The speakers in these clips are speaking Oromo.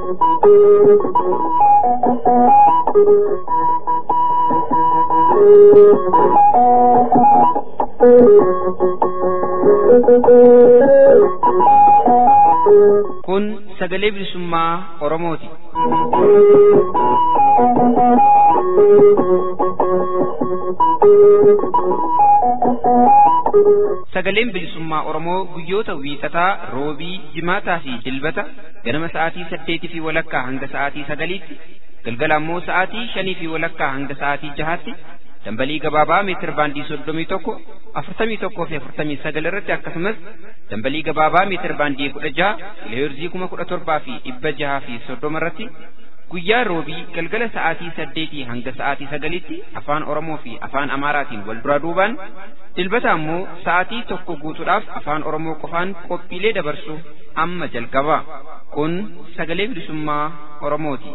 Kun sagalee bilisummaa Oromooti. Sagaleen bilisummaa Oromoo guyyoota wiixataa, roobii, jimaataa fi dilbata ganama sa'aatii 8:00 hanga sa'aatii 9:00, galgala immoo sa'aatii 5:00 hanga sa'aatii 6:00 dambalii gabaabaa meetir baandii 31, 41 fi 49 irratti akkasumas dambalii gabaabaa meetir baandii 16, kiloheerzii 17,000 fi 630 irratti guyyaa roobii galgala sa'aatii 8 hanga sa'aatii 9tti afaan Oromoo fi afaan Amaaraatiin wal duraa duubaan dilbata ammoo sa'aatii 1 guutuudhaaf afaan Oromoo qofaan qophiilee dabarsu amma jalqaba. Kun sagalee bilisummaa Oromooti.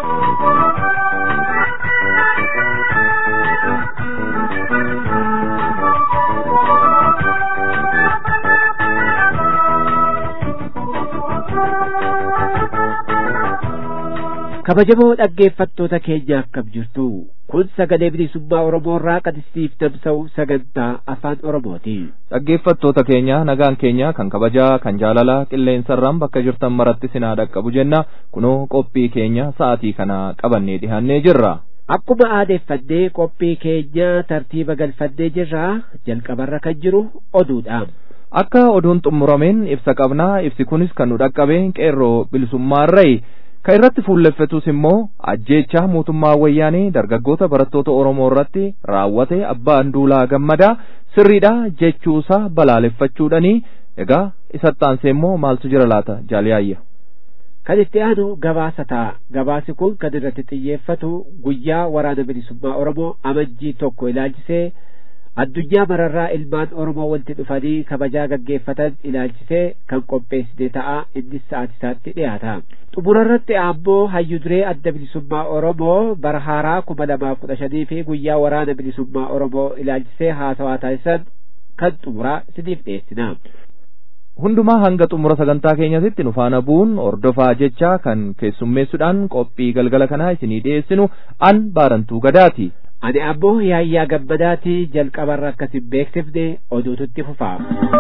Kabajamoo dhaggeeffattoota keenya akkam jirtu. Kun sagalee bilisummaa Oromoo irraa kan isiniif tamsa'u sagantaa afaan Oromooti. Dhaggeeffattoota keenya nagaan keenya kan kabajaa kan jaalalaa qilleensarraan bakka jirtan maratti sinaa dhaqqabu jenna. Kunoo qophii keenya sa'aatii kana qabannee dhihaannee jirra. Akkuma aadeeffannee qophii keenya tartiiba galfannee jirra. Jalqabarra kan jiru oduudha. Akka oduun xumurameen ibsa qabnaa. Ibsi kunis kan nu dhaqqabe qeerroo bilisummaarrayi. Kan irratti fuulleffatus immoo ajjeechaa mootummaa wayyaanee dargaggoota barattoota Oromoo irratti raawwate abbaan duulaa Gammadaa sirriidha jechuusaa balaaleffachuudhani. Egaa isatti aansee immoo maaltu jira laata jaaliyaayya? Kan itti aanu gabaasa ta'a. Gabaasi kun kan irratti xiyyeeffatu guyyaa waraana bilisummaa Oromoo amajjii 1 ilaalchisee addunyaa mararraa ilmaan Oromoo walitti dhufanii kabajaa gaggeeffatan ilaalchisee kan qopheessine ta'a. Innis sa'aatii isaatti dhiyaata. Xumurarratti ammoo hayyuu duree adda bilisummaa Oromoo bara haaraa 2015 fi guyyaa waraana bilisummaa Oromoo ilaalchisee haasawaa taasisan kan xumuraa isiniif dhiyeessina. Hundumaa hanga xumura sagantaa keenyatti nu faana bu'uun hordofaa jecha kan keessummeessuudhaan qophii galgala kanaa isinii dhiyeessinu an Baarantuu Gadaati. Ani ammoo Yaayyaa Gammadaati. Jalqabarra akkasin beeksifne oduututti fufaa.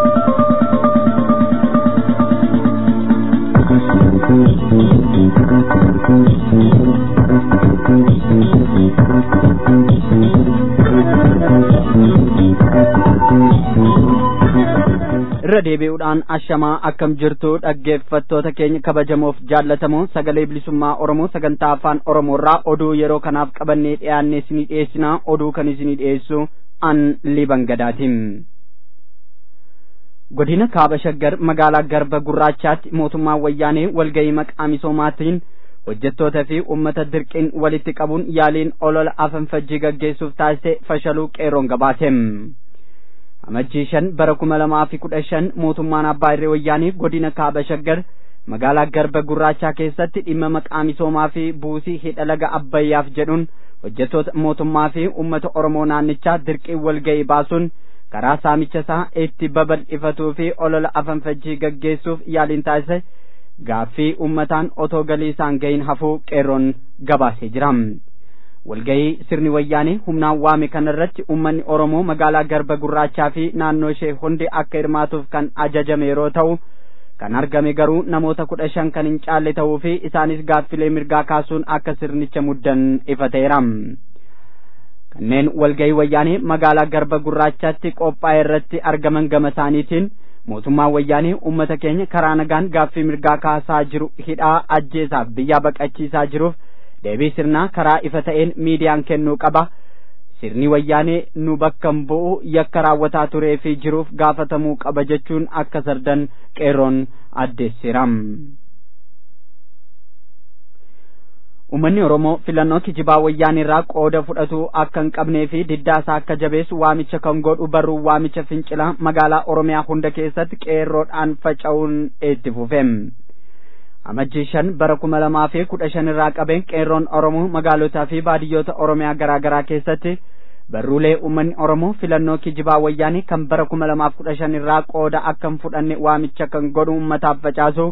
Irra deebi'uudhaan ashamaa akkam jirtu dhaggeeffattoota keenya kabajamoof jaallatamoo sagalee bilisummaa Oromoo sagantaa afaan Oromoo irraa oduu yeroo kanaaf qabannee dhiyaannee isinii dhiyeessina. Oduu kan isinii dhiyeessu an Liban Gadaatiin. Godina Kaaba Shaggar magaalaa Garba Gurraachaatti mootummaan wayyaanee walgahii maqaa misoomaatiin hojjettootaa fi uummata dirqiin walitti qabuun yaaliin olola afanfajjii gaggeessuuf taasise fashaluu qeerroon gabaase. Amajjii 5 bara 2015 mootummaan abbaa irree wayyaanee godina Kaaba Shaggar magaalaa Garba Gurraachaa keessatti dhimma maqaa misoomaa fi buusii hidha laga Abbayyaaf jedhuun hojjettoota mootummaa fi uummata Oromoo naannichaa dirqiin walgahii baasuun karaa saamicha isaa itti babal'ifatuu fi olola afanfajjii gaggeessuuf yaaliin taasise gaaffii uummataan otoo galii isaan gahin hafuu qeerroon gabaasee jira. Walgahii sirni wayyaanee humnaan waame kanarratti uummanni Oromoo magaalaa Garba Gurraachaa fi naannoo ishee hundi akka hirmaatuuf kan ajajame yeroo ta'u kan argame garuu namoota 15 kan hin caalle ta'uu fi isaanis gaaffilee mirgaa kaasuun akka sirnicha muddan ifa ta'eera. Kanneen walgahii wayyaanee magaalaa Garba Gurraachaatti qophaa'e irratti argaman gama isaaniitiin mootummaan wayyaanee uummata keenya karaa nagaan gaaffii mirgaa kaasaa jiru hidhaa ajjeesaaf biyyaa baqachiisaa jiruuf deebii sirnaa karaa ifa ta'een miidiyaan kennuu qaba. Sirni wayyaanee nu bakka bu'u yakka raawwataa turee fi jiruuf gaafatamuu qaba jechuun akka sardan qeerroon addeessiram. Uummanni Oromoo filannoo kijibaa wayyaanee irraa qooda fudhatu akka hin qabnee fi diddaasaa akka jabeessu waamicha kan godhu barruu waamicha fincilaa magaalaa Oromiyaa hunda keessatti qeerroodhaan faca'uun itti fufe. Amajjii 5 bara 2015 irraa qabeen qeerroon Oromoo magaalotaa fi baadiyyoota Oromiyaa garaa garaa keessatti barruulee uummanni Oromoo filannoo kijibaa wayyaanee kan bara 2015 irraa qooda akka hin fudhanne waamicha kan godhu uummataaf facaasu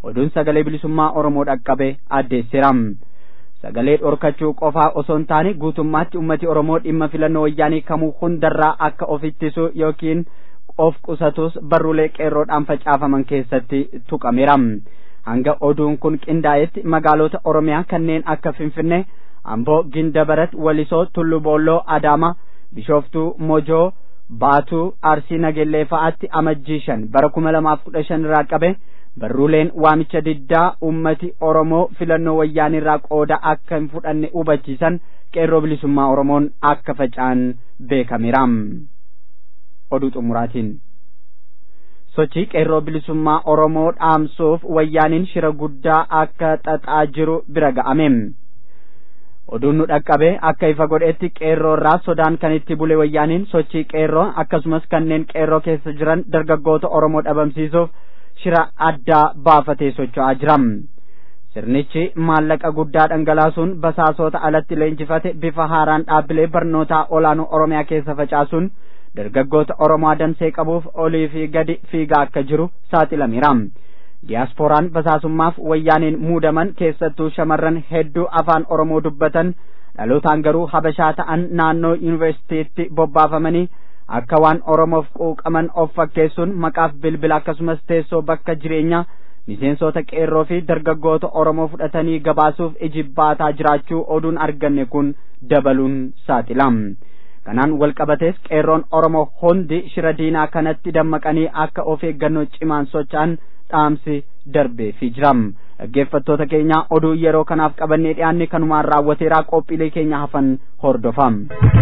oduun sagalee bilisummaa Oromoo dhaqqabe addeesseera. Sagalee dhorkachuu qofaa osoo hin taane guutummaatti ummati Oromoo dhimma filannoo wayyaanii kamuu hundarraa akka of ittisu yookiin of qusatus barruulee qeerroodhaan facaafaman keessatti tuqameera. Hanga oduun kun qindaa'etti magaalota Oromiyaa kanneen akka Finfinnee, Amboo, Gindabarat, Walisoo, Tullu Boolloo, Adaama, Bishooftuu, Mojoo, Baatuu, Arsii Nagellee fa'aatti amajjii 5 bara 2015 irraa qabe barruuleen waamicha diddaa ummati Oromoo filannoo wayyaanirraa qooda akka hin fudhanne hubachiisan qeerroo bilisummaa Oromoon akka facaan beekameera. Oduu xumuraatiin sochii qeerroo bilisummaa Oromoo dhaamsuuf wayyaaniin shira guddaa akka xaxaa jiru bira ga'ame. Oduun nu dhaqqabe akka ifa godhetti qeerroorraa sodaan kan itti bule wayyaaniin sochii qeerroo akkasumas kanneen qeerroo keessa jiran dargaggoota Oromoo dhabamsiisuuf shira addaa baafatee socho'aa jira. Sirnichi maallaqa guddaa dhangalaasuun basaasota alatti leenjifate bifa haaraan dhaabbilee barnootaa olaanoo Oromiyaa keessa facaasuun dargaggoota Oromoo adamsee qabuuf olii fi gadi fiigaa akka jiru saaxilameera. Diyaaspooraan basaasummaaf wayyaaniin muudaman keessattuu shamarran hedduu afaan Oromoo dubbatan dhalootaan garuu Habashaa ta'an naannoo yuunivarsiitiitti bobbaafamanii akka waan Oromoof quuqaman of fakkeessuun maqaaf bilbila akkasumas teessoo bakka jireenyaa miseensota qeerroo fi dargaggoota Oromoo fudhatanii gabaasuuf ijibbaataa jiraachuu oduun arganne kun dabaluun saaxila. Kanaan walqabatees qeerroon Oromoo hundi shira diinaa kanatti dammaqanii akka of eeggannoo cimaan socho'an dhaamsi darbee fi jiram. Dhaggeeffattoota keenya oduu yeroo kanaaf qabannee dhiyaanne kanumaan raawwateeraa qophiilee keenya hafan hordofam.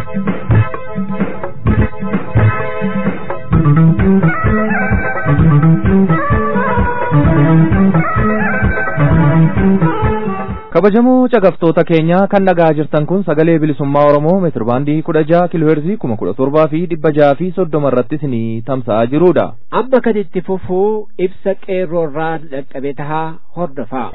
Kabajamoo caqaftoota keenya kan dhagaa jirtan kun sagalee bilisummaa Oromoo meetir baandii 16 kiilooheerzii 1700 fi 630 irratti isinii tamsa'aa jirudha. Amma kan itti fufuu ibsa qeerroorraa dhaqqabe tahaa hordofaa.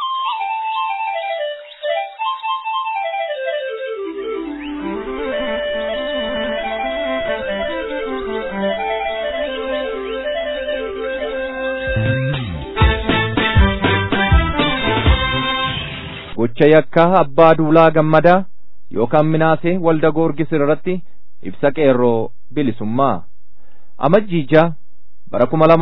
Gocha yakkaa abbaa duulaa gammadaa yookaan minaasee walda goorgis irratti ibsa qeerroo bilisummaa. Amajjiija bara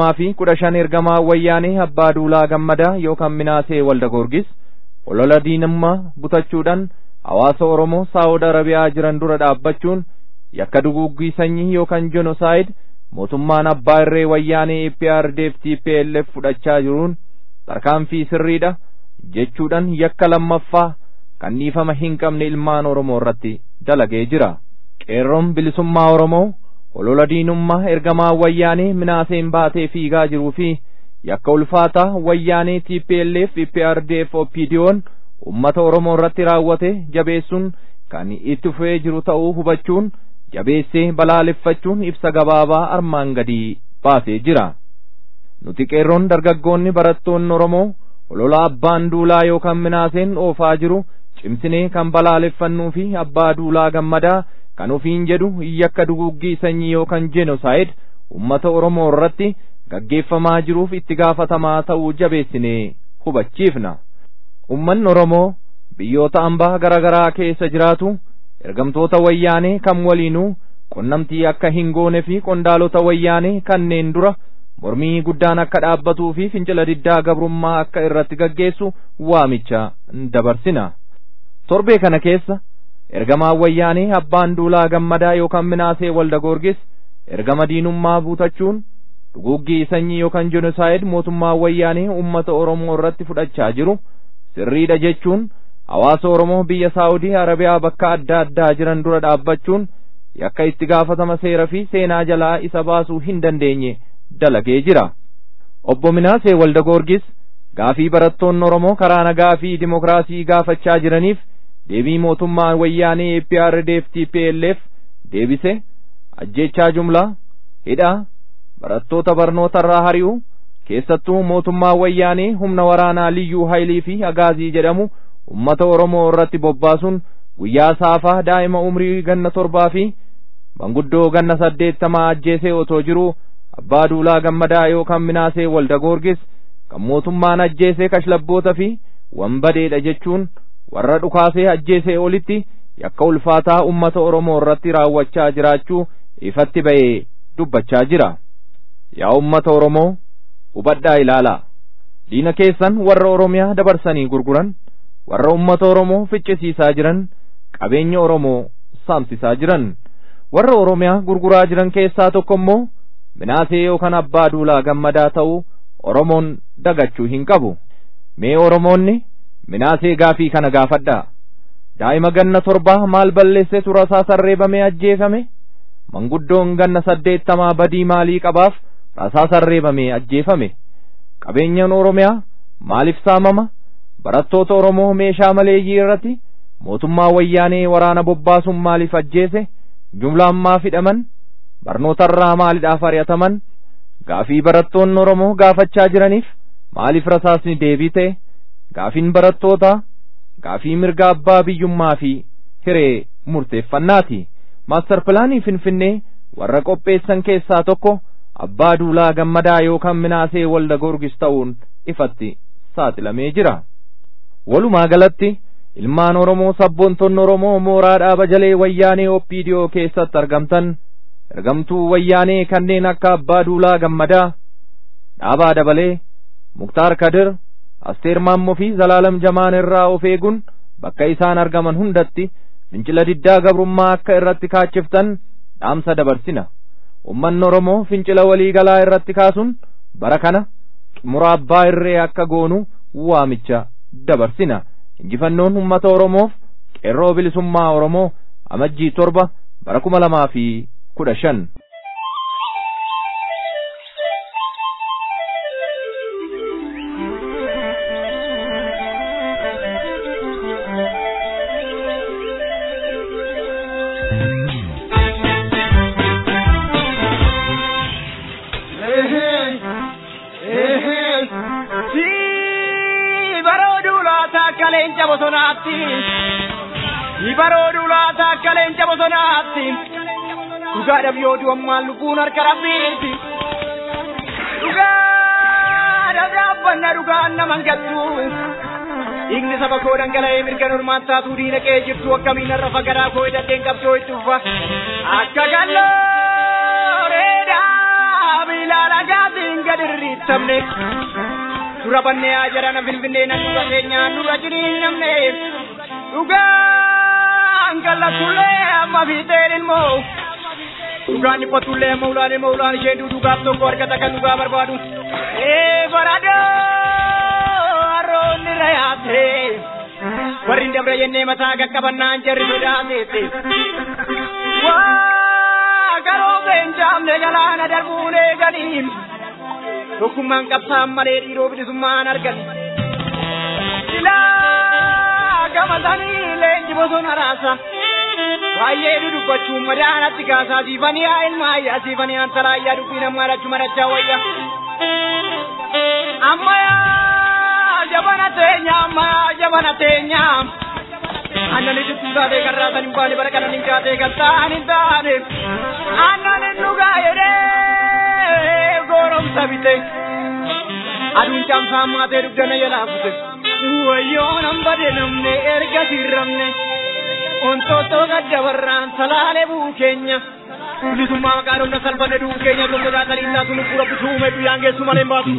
2015 ergamaa wayyaanee abbaa duulaa gammadaa yookaan minaasee walda goorgis olola diinummaa butachuudhaan hawaasa Oromoo Saawud Arabiyaa jiran dura dhaabbachuun yakka duguuggii sanyii yookaan jenosaayid mootummaan abbaa irree wayyaanee EPRDF TPLF fudhachaa jiruun tarkaanfii sirriidha jechuudhaan yakka lammaffaa kan dhiifama hin qabne ilmaan Oromoo irratti dalagee jira. Qeerroon bilisummaa Oromoo olola diinummaa ergamaa wayyaanee minaaseen baatee fiigaa jiruu fi yakka ulfaataa wayyaanee TPLF EPRDF OPDO'n ummata Oromoo irratti raawwate jabeessuun kan itti fufee jiru ta'uu hubachuun jabeessee balaaleffachuun ibsa gabaabaa armaan gadii baasee jira. Nuti qeerroon dargaggoonni barattoonni Oromoo olola abbaan duulaa yookaan minaaseen oofaa jiru cimsinee kan balaaleffannuu fi abbaa duulaa gammadaa kan ofiin jedhu yakka duguuggii sanyii yookaan jenosaayid ummata Oromoo irratti gaggeeffamaa jiruuf itti gaafatamaa ta'uu jabeessinee hubachiifna. Ummanni Oromoo biyyoota ambaa garaagaraa keessa jiraatu ergamtoota wayyaanee kan waliinuu qunnamtii akka hin goone fi qondaalota wayyaanee kanneen dura mormii guddaan akka dhaabbatuu fi fincila diddaa gabrummaa akka irratti gaggeessu waamicha dabarsina. Torbee kana keessa ergamaa wayyaanee abbaan duulaa gammadaa yookaan minaasee walda goorgis ergama diinummaa buutachuun duguuggii sanyii yookaan jenosaayid mootummaa wayyaanee ummata Oromoo irratti fudhachaa jiru sirriidha jechuun hawaasa Oromoo biyya Saawudii Arabiyaa bakka adda addaa jiran dura dhaabbachuun yakka itti gaafatama seera fi seenaa jalaa isa baasuu hin dandeenye dalagee jira. Obbo Minaasee walda goorgis gaafii barattoonni Oromoo karaa nagaa fi dimokiraasii gaafachaa jiraniif deebii mootummaa wayyaanee EPRDF TPLF deebise ajjeechaa jumlaa hidhaa barattoota barnoota irraa hari'uu keessattuu mootummaa wayyaanee humna waraanaa liyyuu haayilii fi agaazii jedhamu ummata Oromoo irratti bobbaasuun guyyaa saafaa daa'ima umrii ganna 7 fi manguddoo ganna 80 ajjeesee otoo jiruu abbaa duulaa gammadaa yookaan minaasee walda goorgis kan mootummaan ajjeesee kashlabboota fi wanbadeedha jechuun warra dhukaasee ajjeesee olitti yakka ulfaataa ummata Oromoo irratti raawwachaa jiraachuu ifatti ba'ee dubbachaa jira. Yaa ummata Oromoo hubadhaa ilaalaa. Diina keessan warra Oromiyaa dabarsanii gurguran, warra ummata Oromoo ficcisiisaa jiran, qabeenya Oromoo saamsisaa jiran, warra Oromiyaa gurguraa jiran keessaa tokko immoo Minaasee yookaan Abbaa Duulaa Gammadaa ta'uu Oromoon dagachuu hin qabu. Mee Oromoonni Minaasee gaafii kana gaafadhaa. Daa'ima ganna 7 maal balleessee turasaa sarreebamee ajjeefame? Manguddoon ganna 80 badii maalii qabaaf rasaa sarreebamee ajjeefame? Qabeenyaan Oromiyaa maaliif saamama? Barattoota Oromoo meeshaa maleeyyii irratti mootummaa wayyaanee waraana bobbaasuun maaliif ajjeese? Jumlaan maaf hidhaman? Barnootarraa maalidhaaf ari'ataman? Gaafii barattoonni Oromoo gaafachaa jiraniif maaliif rasaasni deebii ta'e? Gaafiin barattootaa gaafii mirga abbaa biyyummaa fi hiree murteeffannaati. Maastar pilaanii Finfinnee warra qopheessan keessaa tokko Abbaa Duulaa Gammadaa yookaan Minaasee Walda Goorgis ta'uun ifatti saaxilamee jira. Walumaa galatti ilmaan Oromoo sabboontonni Oromoo mooraa dhaaba jalee wayyaanee OPDO keessatti argamtan ergamtuu wayyaanee kanneen akka Abbaa Duulaa Gammadaa, Dhaabaa Dabalee, Muktaar Kadir, Asteer Maammoo fi Zalaalam Jamaan irraa of eeguun bakka isaan argaman hundatti fincila diddaa gabrummaa akka irratti kaachiftan dhaamsa dabarsina. Ummanni Oromoo fincila waliigalaa irratti kaasuun bara kana xumura abbaa irree akka goonu waamicha dabarsina. Injifannoon ummata Oromoof qeerroo bilisummaa Oromoo amajjii 7 bara 2015. Dhugaadhaaf yoo du'ammaan lubbuun harka Rabbiiti. Dhugaadhaaf dhaabbanna dhugaan naman gattu. Dhiigni saba koo dhangala'ee mirga normaan taatuu diina qe'ee jirtu akkamiin har'a fagaraa koo hidhadheen qabdoo itti uffa. Akka gallooreedhaa biilaan agaatiin gad irriittamne. Dura bannee haa jarana Finfinnee nan dura keenyaan dura jiriin namne. Dhugaan kallatullee amma fiixeen ilmoo. Dhugaan dhiphatullee maulaan isheen dhugaaf tokko argata kan dhugaa barbaadu. Baradoo harroonni rayaate warri dabra jennee mataa qaqqabannaan jarri sodaateette. Waa garoo beenjaamne galaana darbuun eeganiin tokkummaan qabsaan malee dhiiroo bilisummaan argan. Ilaa gama sanii leenji bosona raasa. Baay'ee dudubbachuun madaanatti kaasaa siifanii haa ilmaayyaa siifanii antalaayyaa dubbii namaa dhachuu marachaa wayya. Ammayyaa jabana teenya annani dubbii taatee kan raasan hin baane bara kanan hin kaatee kan ta'an hin taane annani dhugaa jedhee gooromsa bite aduun caamsaa maatee dugdana jalaafute wayyoo nan bade namne erga sirramne. Ontoottoo gadda warraan salaalee buu keenya bilisummaa maqaa dhumna salphanne duu keenya tokko taatanii taatu lubbuu rabbi suume guyyaan geessu malee hin baatu.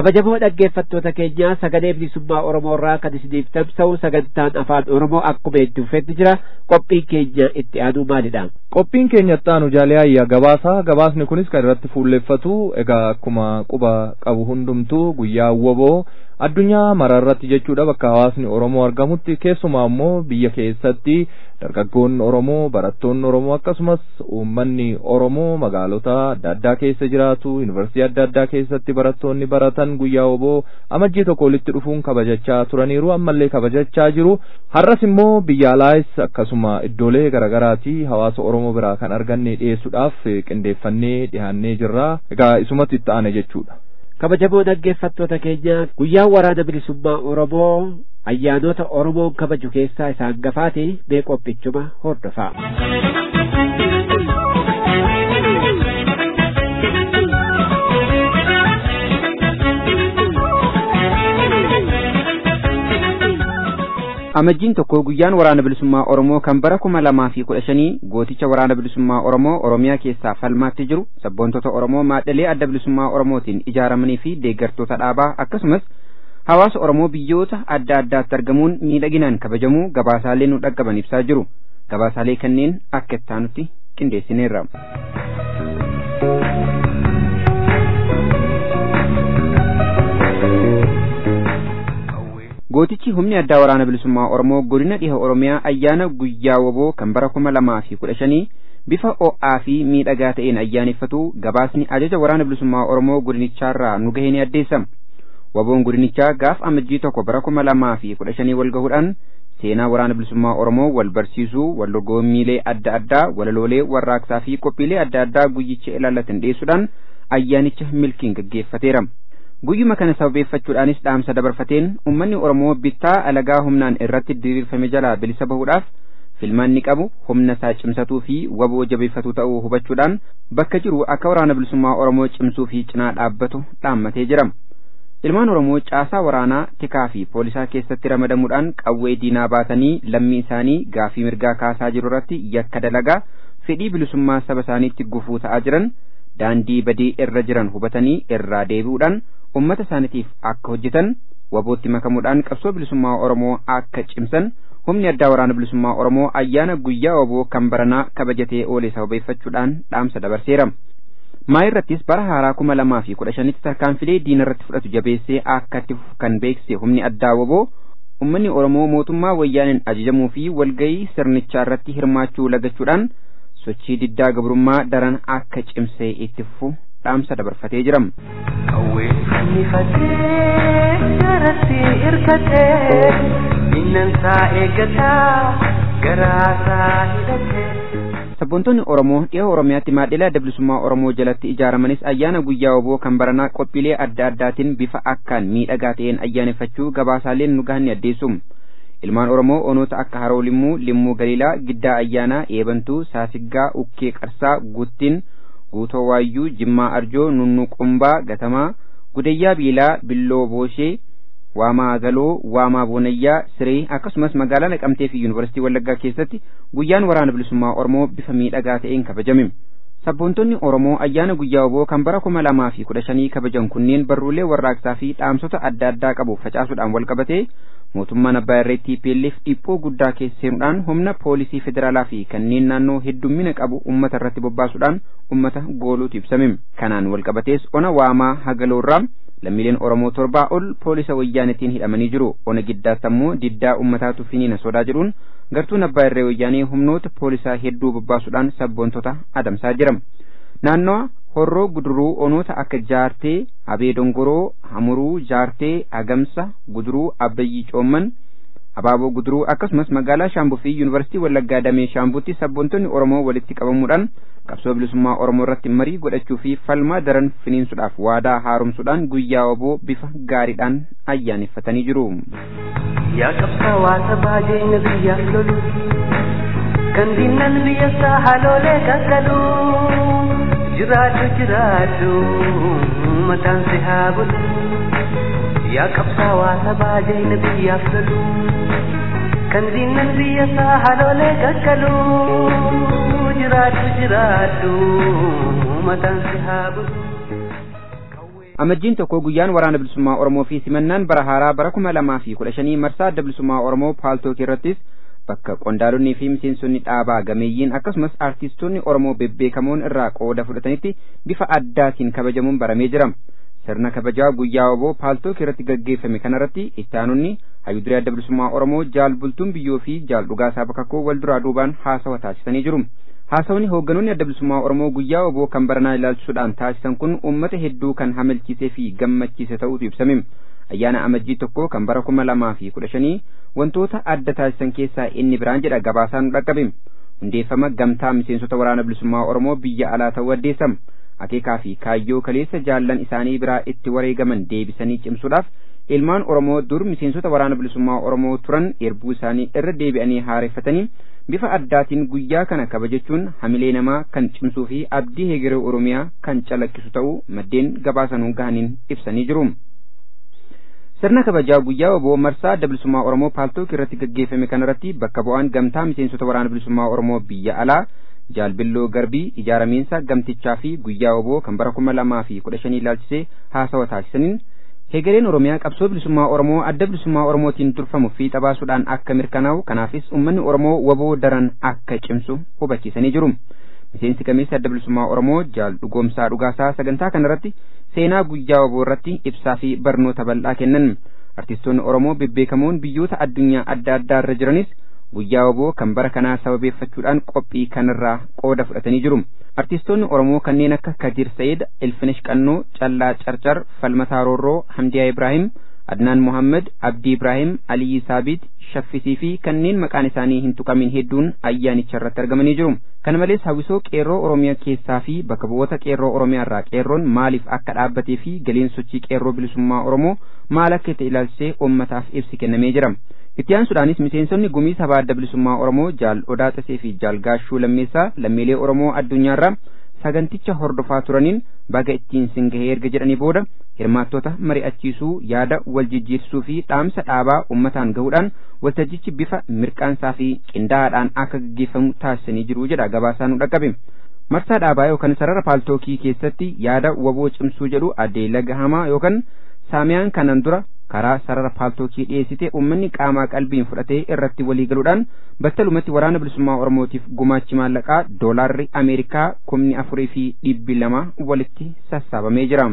kabajamoo dhaggeeffattoota keenya sagalee bilisummaa Oromoo irraa kan isiniif tamsa'u sagantaan afaan Oromoo akkuma itti fufetti jira. Qophiin keenya itti aanu maalidha? Qophiin keenya itti aanu jaaliyaayya gabaasni kunis kan irratti fuulleffatu egaa akkuma quba qabu hundumtuu guyyaa woboo addunyaa mararratti jechuudha bakka hawaasni Oromoo argamutti keessumaa immoo biyya keessatti dargaggoonni Oromoo barattoonni Oromoo akkasumas uummanni Oromoo magaalota adda addaa keessa jiraatu yuunivarsiitii adda addaa keessatti barattoonni baratan guyyaa woboo amajjii tokko walitti dhufuun kabajachaa turaniiru ammallee kabajachaa jiru. Har'as immoo biyya alaas akkasuma iddoolee garaagaraatii hawaasa Oromoo biraa kan arganne dhiyeessuudhaaf qindeeffannee dhiyaannee jirra. Egaa isumatti itti aane jechuudha. Kabajamoo dhaggeeffattoota keenya guyyaa waraana bilisummaa Oromoo ayyaanota Oromoon kabaju keessaa isa hangafaati. Mee qophichuma hordofaa. Amajjiin tokko guyyaan waraana bilisummaa Oromoo kan bara 2015 gooticha waraana bilisummaa Oromoo Oromiyaa keessaa falmaatti jiru sabboontota Oromoo maadhalee adda bilisummaa Oromootiin ijaaramanii fi deeggartoota dhaabaa akkasumas hawaasa Oromoo biyyoota adda addaatti argamuun miidhaginaan kabajamuu gabaasaalee nu dhaqqaban ibsaa jiru. Gabaasaalee kanneen akka ittaanutti qindeessineerra. Gootichi humni addaa waraana bilisummaa Oromoo godina dhiha Oromiyaa ayyaana guyyaa woboo kan bara 2015 bifa o'aa fi miidhagaa ta'een ayyaaneffatu gabaasni ajaja waraana bilisummaa Oromoo godinicharraa nu gahee ni addeessama. Woboon godinichaa gaaf amajjii tokko bara 2015 wal gahuudhaan seenaa waraana bilisummaa Oromoo wal barsiisuu, wal dorgommiilee adda addaa, walaloolee warraaqsaa fi qophiilee adda addaa guyyicha ilaallatan dhiyeessuudhaan ayyaanicha milkiin gaggeeffateera. Guyyuma kana sababeeffachuudhaanis dhaamsa dabarfateen uummanni Oromoo bittaa alagaa humnaan irratti diriirfame jalaa bilisa bahuudhaaf filmaanni qabu humna isaa cimsatuu fi waboo jabeeffatuu ta'uu hubachuudhaan bakka jiru akka waraana bilisummaa Oromoo cimsuu fi cinaa dhaabbatu dhaammatee jira. Ilmaan Oromoo caasaa waraanaa tikaa fi poolisaa keessatti ramadamuudhaan qawwee diinaa baatanii lammii isaanii gaafii mirgaa kaasaa jiru irratti yakka dalagaa fedhii bilisummaa saba isaaniitti gufuu ta'aa jiran daandii badii irra jiran hubatanii irraa deebi'uudhaan ummata isaaniitiif akka hojjetan wabootti makamuudhaan qabsoo bilisummaa Oromoo akka cimsan humni addaa waraana bilisummaa Oromoo ayyaana guyyaa waboo kan baranaa kabajatee oolee sababeeffachuudhaan dhaamsa dabarseera. Maayirrattis bara haaraa 2015tti tarkaanfilee diina irratti fudhatu jabeessee akka itti kan beekse humni addaa waboo ummanni Oromoo mootummaa wayyaaniin ajajamuu fi walgahii sirnichaa irratti hirmaachuu lagachuudhaan sochii diddaa gabrummaa daran akka cimsee itti fufu dhaamsa dabarfatee jira. Garatti irkatee innansaa eeggataa garaasaa hidhatee. Sabboontonni Oromoo dhiha Oromiyaatti maadhelee adda bilisummaa Oromoo jalatti ijaaramanis ayyaana guyyaa woboo kan baranaa qophiilee adda addaatiin bifa akkaan miidhagaa ta'een ayyaaneffachuu gabaasaaleen nu gahan ni addeessu. Ilmaan Oromoo onoota akka Haroo Limmuu, Limmuu Galiilaa, Giddaa Ayyaanaa, Eebantuu, Saasiggaa, Ukkee Qarsaa, Guttin, Guutoo Waayyuu, Jimmaa Arjoo, Nunnuu Qumbaa, Gatamaa, Gudayyaa Biilaa, Billoo Booshee, Waamaa Galoo, Waamaa Boonayyaa, Siree akkasumas magaalaa Naqamtee fi Yuunivarsiitii Wallaggaa keessatti guyyaan waraana bilisummaa Oromoo bifa miidhagaa ta'een kabajame. Sabboontonni Oromoo ayyaana guyyaa woboo kan bara 2015 kabajan kunneen barruulee warraaqsaa fi dhaamsota adda addaa qabu facaasuudhaan wal qabatee mootummaan abbaa irree TPLF dhiphoo guddaa keessa seenuudhaan humna poolisii federaalaa fi kanneen naannoo heddummina qabu ummata irratti bobbaasuudhaan ummata gooluutu ibsame. Kanaan wal qabatees ona Waamaa Hagaloorraa lammiileen Oromoo 7 ol poolisa wayyaanitiin hidhamanii jiru. Ona Giddaatti ammoo diddaa ummataatu finiina sodaa jedhuun gartuun abbaa irree wayyaanii humnoota poolisaa hedduu bobbaasuudhaan sabboontota adamsaa jira. Naannoo Horroo Guduruu onoota akka Jaartee, Abee Dongoroo, Hamuruu, Jaartee, Agamsa, Guduruu, Abbayyii Coomman, Abaaboo Guduruu akkasumas magaalaa Shaambuu fi Yuunivarsiitii Wallaggaa Damee Shaambuutti sabboontonni Oromoo walitti qabamuudhaan qabsoo bilisummaa Oromoo irratti marii godhachuu fi falmaa daran finiinsuudhaaf waadaa haaromsuudhaan guyyaa woboo bifa gaariidhaan ayyaaneffatanii jiru. Yaa qabsaawaa sabaa jeenya biyyaaf lolu kan diinnan biyya isaa haloolee gaggalu jiraadhu mataan si haa bulu. Yaa qabsaawaa sabaa jeenya biyyaaf lolu kan diinnan biyya isaa haloolee gaggalu jiraadhu mataan si haa bulu. Amajjiin tokko guyyaan waraana bilisummaa Oromoo fi simannaan bara haaraa bara 2015 marsaa adda bilisummaa Oromoo Paaltook irrattis bakka qondaalonni fi miseensonni dhaabaa gameeyyiin akkasumas artistoonni Oromoo bebbeekamoon irraa qooda fudhatanitti bifa addaatiin kabajamuun baramee jira. Sirna kabajaa guyyaa oboo Paaltook irratti gaggeeffame kanarratti ittaanonni hayyuuduree adda bilisummaa Oromoo Jaal Bultuun Biyyoo fi Jaal Dhugaasaa Bakakkoo wal duraa duubaan haasawa taasisanii jiru. Haasawni hoogganoonni adda bilisummaa Oromoo guyyaa oboo kan baranaa ilaalchisuudhaan taasisan kun uummata hedduu kan hamalchiisee fi gammachiise ta'uutu ibsame. Ayyaana amajjii tokko kan bara 2015 wantoota adda taasisan keessaa inni biraan jedha gabaasaan dhaqqabe. Hundeeffama gamtaa miseensota waraana bilisummaa Oromoo biyya alaa ta'uu addeessama. Akeekaa fi kaayyoo kaleessa jaallan isaanii biraa itti wareegaman deebisanii cimsuudhaaf ilmaan Oromoo dur miseensota waraana bilisummaa Oromoo turan erbuu isaanii irra deebi'anii haareeffatanii bifa addaatiin guyyaa kana kabajachuun hamilee namaa kan cimsuu fi abdii hegeree Oromiyaa kan calaqqisu ta'uu maddeen gabaasanuun gahaniin ibsanii jiru. Sirna kabajaa guyyaa oboo marsaa adda bilisummaa Oromoo Paaltook irratti gaggeeffame kanarratti bakka bu'aan gamtaa miseensota waraana bilisummaa Oromoo biyya alaa Jaal Billoo Garbii ijaaramiinsa gamtichaa fi guyyaa oboo kan bara 2015 ilaalchisee haasawa taasisaniin hegereen Oromiyaa qabsoo bilisummaa Oromoo adda bilisummaa Oromootiin turfamu fi xabaasuudhaan akka mirkanaa'u kanaafis uummanni Oromoo waboo daran akka cimsu hubachiisanii jiru. Miseensi gameessa adda bilisummaa Oromoo Jaal Dhugoomsaa Dhugaasaa sagantaa kanarratti seenaa guyyaa oboo irratti ibsaa fi barnoota bal'aa kennan. Artistoonni Oromoo bebbeekamoon biyyoota addunyaa adda addaa irra jiranis guyyaa oboo kan bara kanaa sababeeffachuudhaan qophii kanarraa qooda fudhatanii jiru. Artistoonni Oromoo kanneen akka Kadir Said, Ilfinesh Qannoo, Callaa Carcar, Falmataa Roorroo, Hamdiyaa Ibrahim, Adnaan Muhammad, Abdii Ibrahim, Aliyyi Saabit, Shaffisii fi kanneen maqaan isaanii hin tuqamin hedduun ayyaanicha irratti argamanii jiru. Kana malees hawwisoo qeerroo Oromiyaa keessaa fi bakka bu'oota qeerroo Oromiyaa irraa qeerroon maaliif akka dhaabbatee fi galiin sochii qeerroo bilisummaa Oromoo maal akka ta'e ilaalchisee uummataaf ibsi kennamee jira. Itti aansuudhaanis miseensonni gumii sabaa adda bilisummaa Oromoo Jaal Odaa Tasee fi Jaal Gaashuu Lammeessaa lammiilee Oromoo addunyaarraa saganticha hordofaa turaniin baga ittiin singahee erga jedhanii booda hirmaattota mari'achiisuu yaada wal jijjiirsuu fi dhaamsa dhaabaa uummataan gahuudhaan waltajjichi bifa mirqaansaa fi qindaa'aadhaan akka gaggeeffamu taasisanii jiru jedha gabaasaan dhaqqabe. Marsaa dhaabaa yookaan sarara Paaltookii keessatti yaada waboo cimsuu jedhu addee Laga Hamaa yookaan Saamiyaan kanan dura karaa sarara Paaltookii dhiyeessite uummanni qaamaa qalbiin fudhatee irratti walii galuudhaan battalumatti waraana bilisummaa Oromootiif gumaachi maallaqaa doolaarri Ameerikaa 4,200 walitti sassaabamee jira.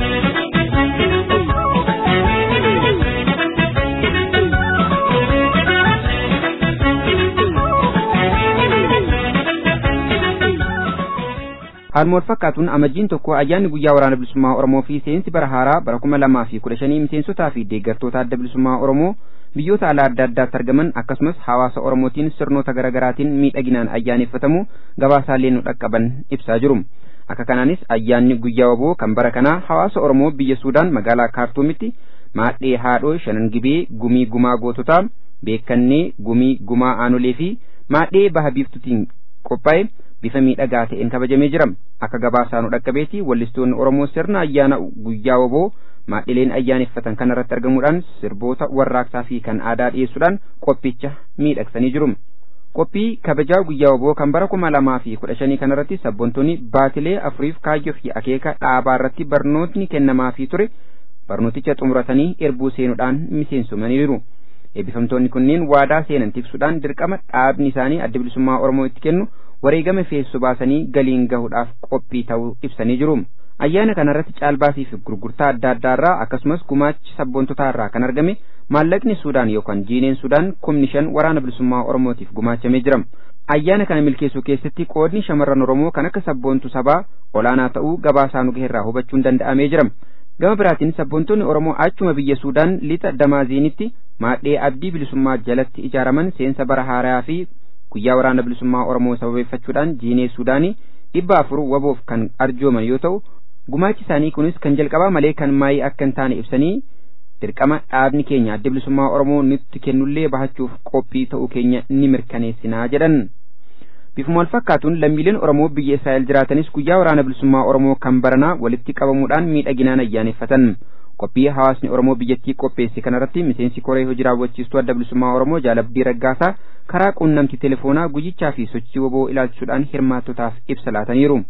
Haaluma wal fakkaatuun amajjiin tokko ayyaanni guyyaa waraana bilisummaa Oromoo fi seensi bara haaraa bara 2015 miseensotaa fi deeggartoota adda bilisummaa Oromoo biyyoota alaa adda addaatti argaman akkasumas hawaasa Oromootiin sirnoota garaagaraatiin miidhaginaan ayyaaneffatamu gabaasaalee nu dhaqqaban ibsaa jiru. Akka kanaanis ayyaanni guyyaa oboo kan bara kanaa hawaasa Oromoo biyya Suudaan magaalaa Kaartuumitti maadhee haadhoo shanan gibee gumii gumaa goototaa beekannee gumii gumaa aanolee fi maadhee baha biiftuutiin qophaa'e bifa miidhagaa ta'een kabajamee jira. Akka gabaasaanu dhaqqabeeti wallistoonni Oromoo sirna ayyaana guyyaa oboo maadhileen ayyaaneffatan kanarratti argamuudhaan sirboota warraaqsaa fi kan aadaa dhiyeessuudhaan qophicha miidhagsanii jiru. Qophii kabajaa guyyaa oboo kan bara 2015 kanarratti sabboontoonni baatilee 4 kaayyoo fi akeeka dhaabaa irratti barnootni kennamaafii ture barnooticha xumuratanii erbuu seenuudhaan miseensumaniiru. Eebbifamtoonni kunneen waadaa seenan tiksuudhaan dirqama dhaabni isaanii adda bilisummaa Oromoo itti kennu wareegama feessu baasanii galiin gahuudhaaf qophii ta'uu ibsanii jiru. Ayyaana kanarratti caalbaasii fi gurgurtaa adda addaarraa akkasumas gumaachi sabboontotaarraa kan argame maallaqni Suudaan yookaan jiineen Suudaan 5,000 waraana bilisummaa Oromootiif gumaachamee jira. Ayyaana kana milkeessuu keessatti qoodni shamarran Oromoo kan akka sabboontu sabaa olaanaa ta'uu gabaasaanu gaheerraa hubachuun danda'amee jira. Gama biraatiin sabboontonni Oromoo achuma biyya Suudaan lixa Damaaziinitti maadhee abdii bilisummaa jalatti ijaaraman seensa bara haaraa fi guyyaa waraana bilisummaa Oromoo sababeeffachuudhaan jiinee Suudaanii 400 waboof kan arjooman yoo ta'u gumaachi isaanii kunis kan jalqabaa malee kan maayii akka hin taane ibsanii dirqama dhaabni keenya adda bilisummaa Oromoo nutti kennullee bahachuuf qophii ta'uu keenya ni mirkaneessinaa jedhan. Bifuma wal fakkaatuun lammiileen Oromoo biyya Israa'el jiraatanis guyyaa waraana bilisummaa Oromoo kan baranaa walitti qabamuudhaan miidhaginaan ayyaaneffatan. Qophii hawaasni Oromoo biyyattii qopheesse kanarratti miseensi koree hojii raawwachiistuu adda bilisummaa Oromoo Jaalabdii Raggaasaa karaa quunnamtii telefoonaa guyyichaa fi sochii woboo ilaalchisuudhaan hirmaattotaaf ibsa laataniiru.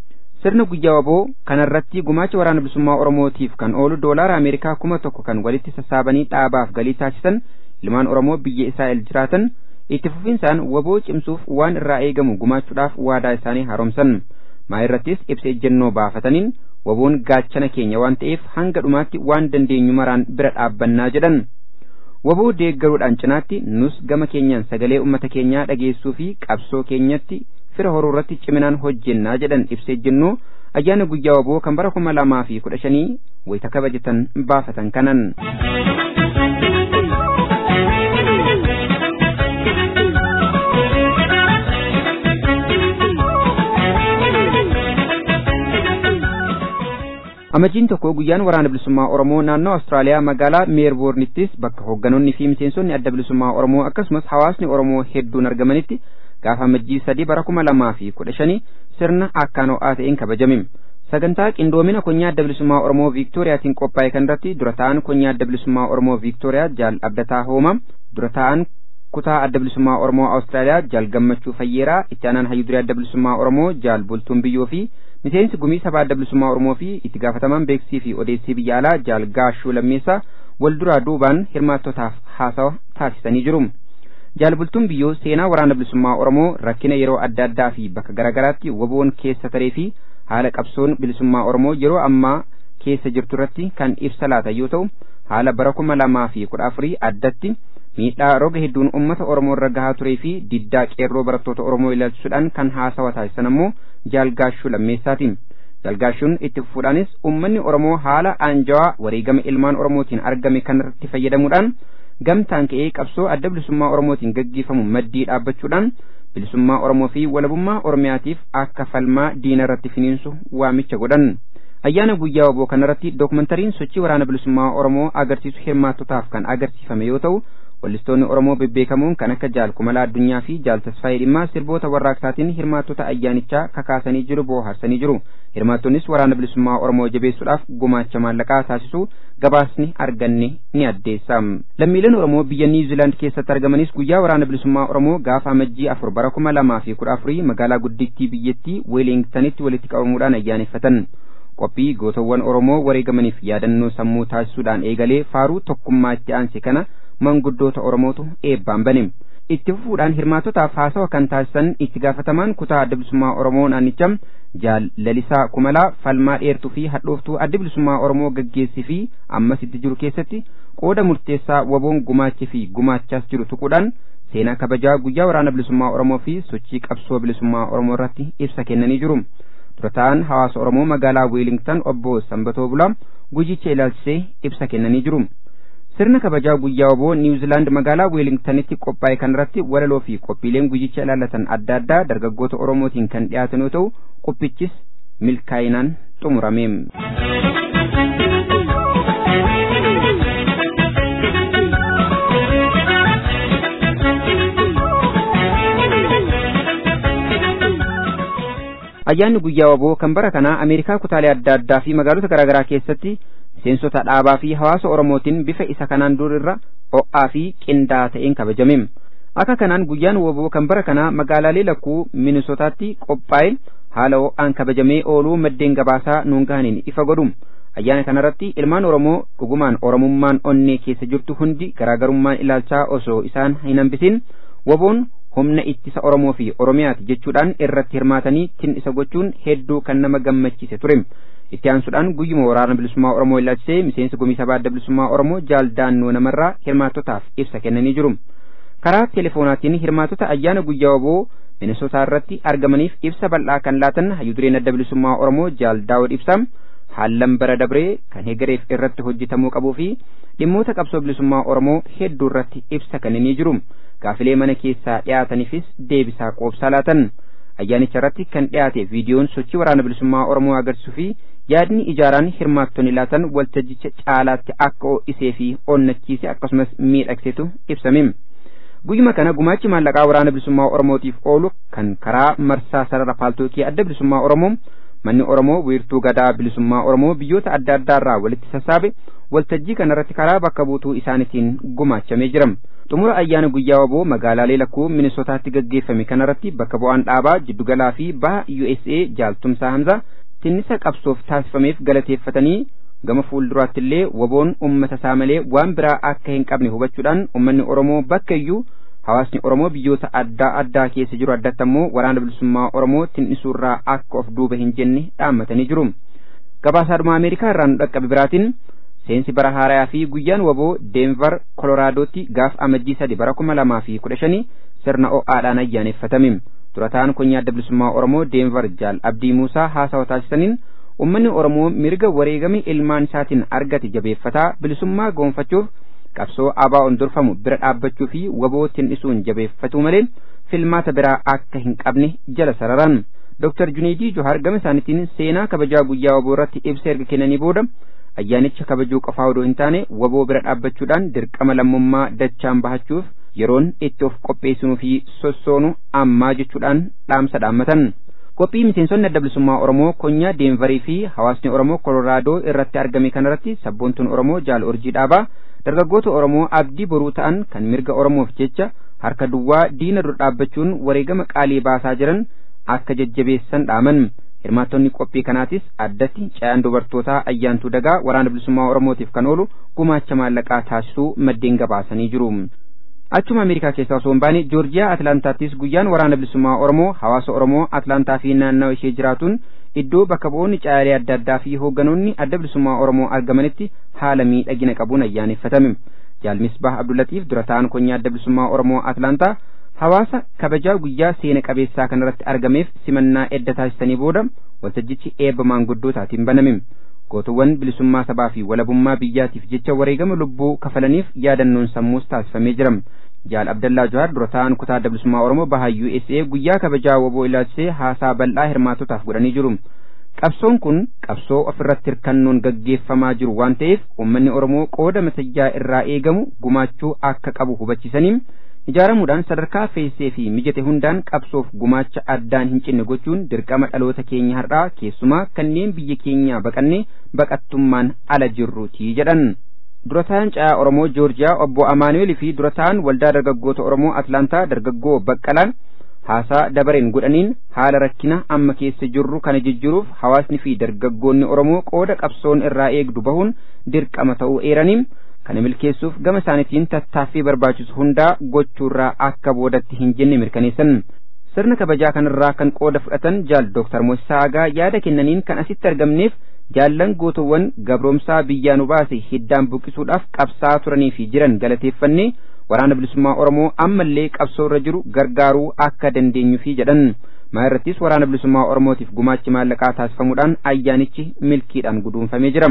sirna guyyaa waboo kanarratti gumaacha waraana bilisummaa Oromootiif kan oolu doolaara Ameerikaa 1,000 kan walitti sassaabanii dhaabaaf galii taasisan ilmaan Oromoo biyya Israa'el jiraatan itti fufinsaan waboo cimsuuf waan irraa eegamu gumaachuudhaaf waadaa isaanii haaromsan. Maayirrattis ibsa ejjennoo baafataniin waboon gaachana keenya waan ta'eef hanga dhumaatti waan dandeenyu maraan bira dhaabbannaa jedhan. Waboo deeggaruudhaan cinaatti nus gama keenyaan sagalee uummata keenyaa dhageessuu fi qabsoo keenyatti fira horuu irratti ciminaan hojjennaa jedhan ibsa ejjennoo ayyaana guyyaa waboo kan bara 2015 wayita kabajatan baafatan kanan. Amajiin tokko guyyaan waraana bilisummaa Oromoo naannoo Austraaliyaa magaalaa Meelboornittis bakka hoogganoonni fi miseensonni adda bilisummaa Oromoo akkasumas hawaasni Oromoo hedduun argamanitti gaafa amajjii 3 bara 2015 sirna akkaan ho'aa ta'een kabajame. Sagantaa qindoomina konyaa adda bilisummaa Oromoo Viiktooriyaatiin qophaa'e kanarratti dura ta'an konyaa adda bilisummaa Oromoo Viiktooriyaa Jaal Abdataa Hooma, dura ta'an kutaa adda bilisummaa Oromoo Austraaliyaa Jaal Gammachuu Fayyeeraa, itti aanaan hayyuudiree adda bilisummaa Oromoo Jaal Bultuun Biyyoo fi miseensi gumii sabaa adda bilisummaa Oromoo fi itti gaafatamaan beeksisii fi odeessii biyya alaa Jaal Gaashuu Lammeessaa wal duraa duubaan hirmaattotaaf haasawa taasisanii jiru. Jaal Bultuun Biyyoo seenaa waraana bilisummaa Oromoo rakkina yeroo adda addaa fi bakka garaagaraatti waboon keessa taree fi haala qabsoon bilisummaa Oromoo yeroo ammaa keessa jirtu irratti kan ibsa laatan yoo ta'u haala bara 2014 addatti miidhaa roga hedduun uummata Oromoo irra gahaa turee fi diddaa qeerroo barattoota Oromoo ilaalchisuudhaan kan haasawa taasisan ammoo Jaal Gaashuu Lammeessaati. Jaal Gaashuun itti fufuudhaanis uummanni Oromoo haala aanjawaa wareegama ilmaan Oromootiin argame kanarratti fayyadamuudhaan gamtaan ka'ee qabsoo adda bilisummaa Oromootiin gaggeeffamu maddii dhaabbachuudhaan bilisummaa Oromoo fi walabummaa Oromiyaatiif akka falmaa diina irratti finiinsu waamicha godhan. Ayyaana guyyaa waboo kanarratti dookumentariin sochii waraana bilisummaa Oromoo agarsiisu hirmaattotaaf kan agarsiifame yoo ta'u wallistoonni Oromoo bebbeekamoon kan akka Jaal Kumalaa Addunyaa fi Jaal Tasfaayee Dhimmaa sirboota warraaqsaatiin hirmaattota ayyaanichaa kakaasanii jiru booharsanii jiru. Hirmaattonnis waraana bilisummaa Oromoo jabeessuudhaaf gumaacha maallaqaa taasisuu gabaasni arganne ni addeessa. Lammiileen Oromoo biyya Niwuziilaand keessatti argamanis guyyaa waraana bilisummaa Oromoo gaafa amajjii 4 bara 2014 magaalaa guddittii biyyattii Weelingtanitti walitti qabamuudhaan ayyaaneffatan. Qophii gootawwan Oromoo wareegamaniif yaadannoo sammuu taasisuudhaan eegalee faaruu tokkummaa itti aanse kana manguddoota Oromootu eebbaan bane. Itti fufuudhaan hirmaattotaaf haasawa kan taasisan itti gaafatamaan kutaa adda bilisummaa Oromoo naannicha Jaal Lalisaa Kumalaa falmaa dheertuu fi hadhooftuu adda bilisummaa Oromoo gaggeessii fi ammas itti jiru keessatti qooda murteessaa waboon gumaachii fi gumaachaas jiru tuquudhaan seenaa kabajaa guyyaa waraana bilisummaa Oromoo fi sochii qabsoo bilisummaa Oromoo irratti ibsa kennanii jiru. Dura ta'an hawaasa Oromoo magaalaa Weelingtan obbo Sanbatoo Bulaa guyyicha ilaalchisee ibsa kennanii jiru. Sirna kabajaa guyyaa waboo Niwuziilaand magaalaa Weelingtanitti qophaa'e kanarratti walaloo fi qophiileen guyyicha ilaallatan adda addaa dargaggoota Oromootiin kan dhiyaatan yoo ta'u qophichis milkaa'inaan xumurame. Ayyaanni guyyaa waboo kan bara kanaa Ameerikaa kutaalee adda addaa fi magaalota garaagaraa keessatti miseensota dhaabaa fi hawaasa Oromootiin bifa isa kanaan dur irra ho'aa fi qindaa'aa ta'een kabajame. Akka kanaan guyyaan waboo kan bara kanaa magaalaalee lakkuu Minisootaatti qophaa'e haala ho'aan kabajamee ooluu maddeen gabaasaa nuun gahaniin ifa godhu. Ayyaana kanarratti ilmaan Oromoo dhugumaan Oromummaan onnee keessa jirtu hundi garaagarummaan ilaalchaa osoo isaan hin hambisin waboon humna ittisa Oromoo fi Oromiyaati jechuudhaan irratti hirmaatanii tin'isa gochuun hedduu kan nama gammachiise ture. Itti aansuudhaan guyyuma waraana bilisummaa Oromoo ilaalchisee miseensi gumii sabaa adda bilisummaa Oromoo Jaal Daannoo Namarraa hirmaattotaaf ibsa kennanii jiru. Karaa telefoonaatiin hirmaattota ayyaana guyyaa waboo Minisootaa irratti argamaniif ibsa bal'aa kan laatan hayyudureen adda bilisummaa Oromoo Jaal Daawud Ibsaa haallan bara dabree kan hegereef irratti hojjetamuu qabuu fi dhimmoota qabsoo bilisummaa Oromoo hedduu irratti ibsa kennanii jiru. Gaafilee mana keessaa dhiyaataniifis deebisaa quubsaa laatan. Ayyaanicha irratti kan dhiyaate viidiyoon sochii waraana bilisummaa Oromoo agarsiisuu fi yaadni ijaaraan hirmaattonni laatan waltajjicha caalaatti akka ho'isee fi onnachiise akkasumas miidhagsetu ibsame. Guyyuma kana gumaachi maallaqaa waraana bilisummaa Oromootiif oolu kan karaa marsaa sarara paaltookii adda bilisummaa Oromoo manni Oromoo wiirtuu gadaa bilisummaa Oromoo biyyoota adda addaa irraa walitti sassaabe waltajjii kanarratti karaa bakka buutuu isaaniitiin gumaachamee jira. Xumura ayyaana guyyaa waboo magaalaalee lakkuu Minisootaatti gaggeeffame kanarratti bakka bu'aan dhaabaa jiddugalaa fi baha USA Jaaltumsaa Hamzaa tinnisa qabsoof taasifameef galateeffatanii gama fuulduraatti illee waboon ummata isaa malee waan biraa akka hin qabne hubachuudhaan ummanni Oromoo bakka iyyuu hawaasni Oromoo biyyoota adda addaa keessa jiru addatti ammoo waraana bilisummaa Oromoo tinnisuurraa akka of duuba hin jenne dhaammatanii jiru. Gabaasaadhuma Ameerikaa irraa nu dhaqqabe biraatiin seensi bara haaraa fi guyyaan waboo Denver Koloraadooti gaaf amajjii 3 bara 2015 sirna o'aadhaan ayyaaneffatame. Durataan konyaa adda bilisummaa Oromoo Denver Jaal Abdii Muusaa haasawa taasisaniin ummanni Oromoo mirga wareegama ilmaan isaatiin argate jabeeffataa bilisummaa goonfachuuf qabsoo ABO'n durfamu bira dhaabbachuu fi waboo tinnisuun jabeeffatu malee filmaata biraa akka hin qabne jala sararan. Dr. Junaydii Johar gama isaaniitiin seenaa kabajaa guyyaa waboo irratti ibsa erga kennanii booda ayyaanicha kabajuu qofaa odoo hin taane waboo bira dhaabbachuudhaan dirqama lammummaa dachaan bahachuuf yeroon itti of qopheessinuu fi sossoonu ammaa jechuudhaan dhaamsa dhaammatan. Qophii miseensonni adda bilisummaa Oromoo konyaa Denverii fi hawaasni Oromoo Kolooraadoo irratti argame kanarratti sabboontuun Oromoo Jaal Urjii Dhaabaa dargaggoota Oromoo abdii boruu ta'an kan mirga Oromoof jecha harka duwwaa diina dura dhaabbachuun wareegama qaalii baasaa jiran akka jajjabeessan dhaaman. Hirmaattonni qophii kanaatis addatti cayaan dubartootaa ayyaantuu dagaa waraana bilisummaa Oromootiif kan oolu gumaacha maallaqaa taasisuu maddeen gabaasanii jiru. Achuma Ameerikaa keessaa osoo hin baane Joorjiyaa Atlaantaattis guyyaan waraana bilisummaa Oromoo hawaasa Oromoo Atlaantaa fi naannawa ishee jiraatuun iddoo bakka bu'oonni caayalee adda addaa fi hoogganoonni adda bilisummaa Oromoo argamanitti haala miidhagina qabuun ayyaaneffatame. Jaal Misbah Abdullatiif durataan konyaa adda bilisummaa Oromoo Atlaantaa hawaasa kabajaa guyyaa seena qabeessaa kanarratti argameef simannaa edda taasisanii booda waltajjichi eebba maanguddootaatiin baname. Gootuwwan bilisummaa sabaa fi walabummaa biyyaatiif jecha wareegama lubbuu kafalaniif yaadannoon sammuus taasifamee jira. Jaal Abdallaa Johar durataan kutaa adda bilisummaa Oromoo bahaa USA guyyaa kabajaa waboo ilaalchisee haasaa bal'aa hirmaatotaaf godhanii jiru. Qabsoon kun qabsoo ofirratti hirkannoon gaggeeffamaa jiru waan ta'eef uummanni Oromoo qooda masayyaa irraa eegamu gumaachuu akka qabu hubachiisanii ijaaramuudhaan sadarkaa feessee fi mijate hundaan qabsoof gumaacha addaan hin cinne gochuun dirqama dhaloota keenya har'aa keessumaa kanneen biyya keenyaa baqannee baqattummaan ala jirruutii jedhan. Durataan caayaa Oromoo Joorjiyaa obbo Amaanuel fi durataan waldaa dargaggoota Oromoo Atlaantaa dargaggoo Baqqalaan haasaa dabareen godhaniin haala rakkina amma keessa jirru kana jijjiruuf hawaasni fi dargaggoonni Oromoo qooda qabsoon irraa eegdu bahuun dirqama ta'uu eeraniin kana milkeessuuf gama isaaniitiin tattaaffii barbaachisu hundaa gochuurraa akka boodatti hin jenne mirkaneessan. Sirna kabajaa kanarraa kan qooda fudhatan Jaal Dr. Moosisaa Agaa yaada kennaniin kan asitti argamneef jaallan gootowwan gabroomsaa biyyaa nu baase hiddaan buqqisuudhaaf qabsaa turanii fi jiran galateeffannee waraana bilisummaa Oromoo ammallee qabsoo irra jiru gargaaruu akka dandeenyuufi jedhan. Maa irrattis waraana bilisummaa Oromootiif gumaachi maallaqaa taasifamuudhaan ayyaanichi milkiidhaan guduunfamee jira.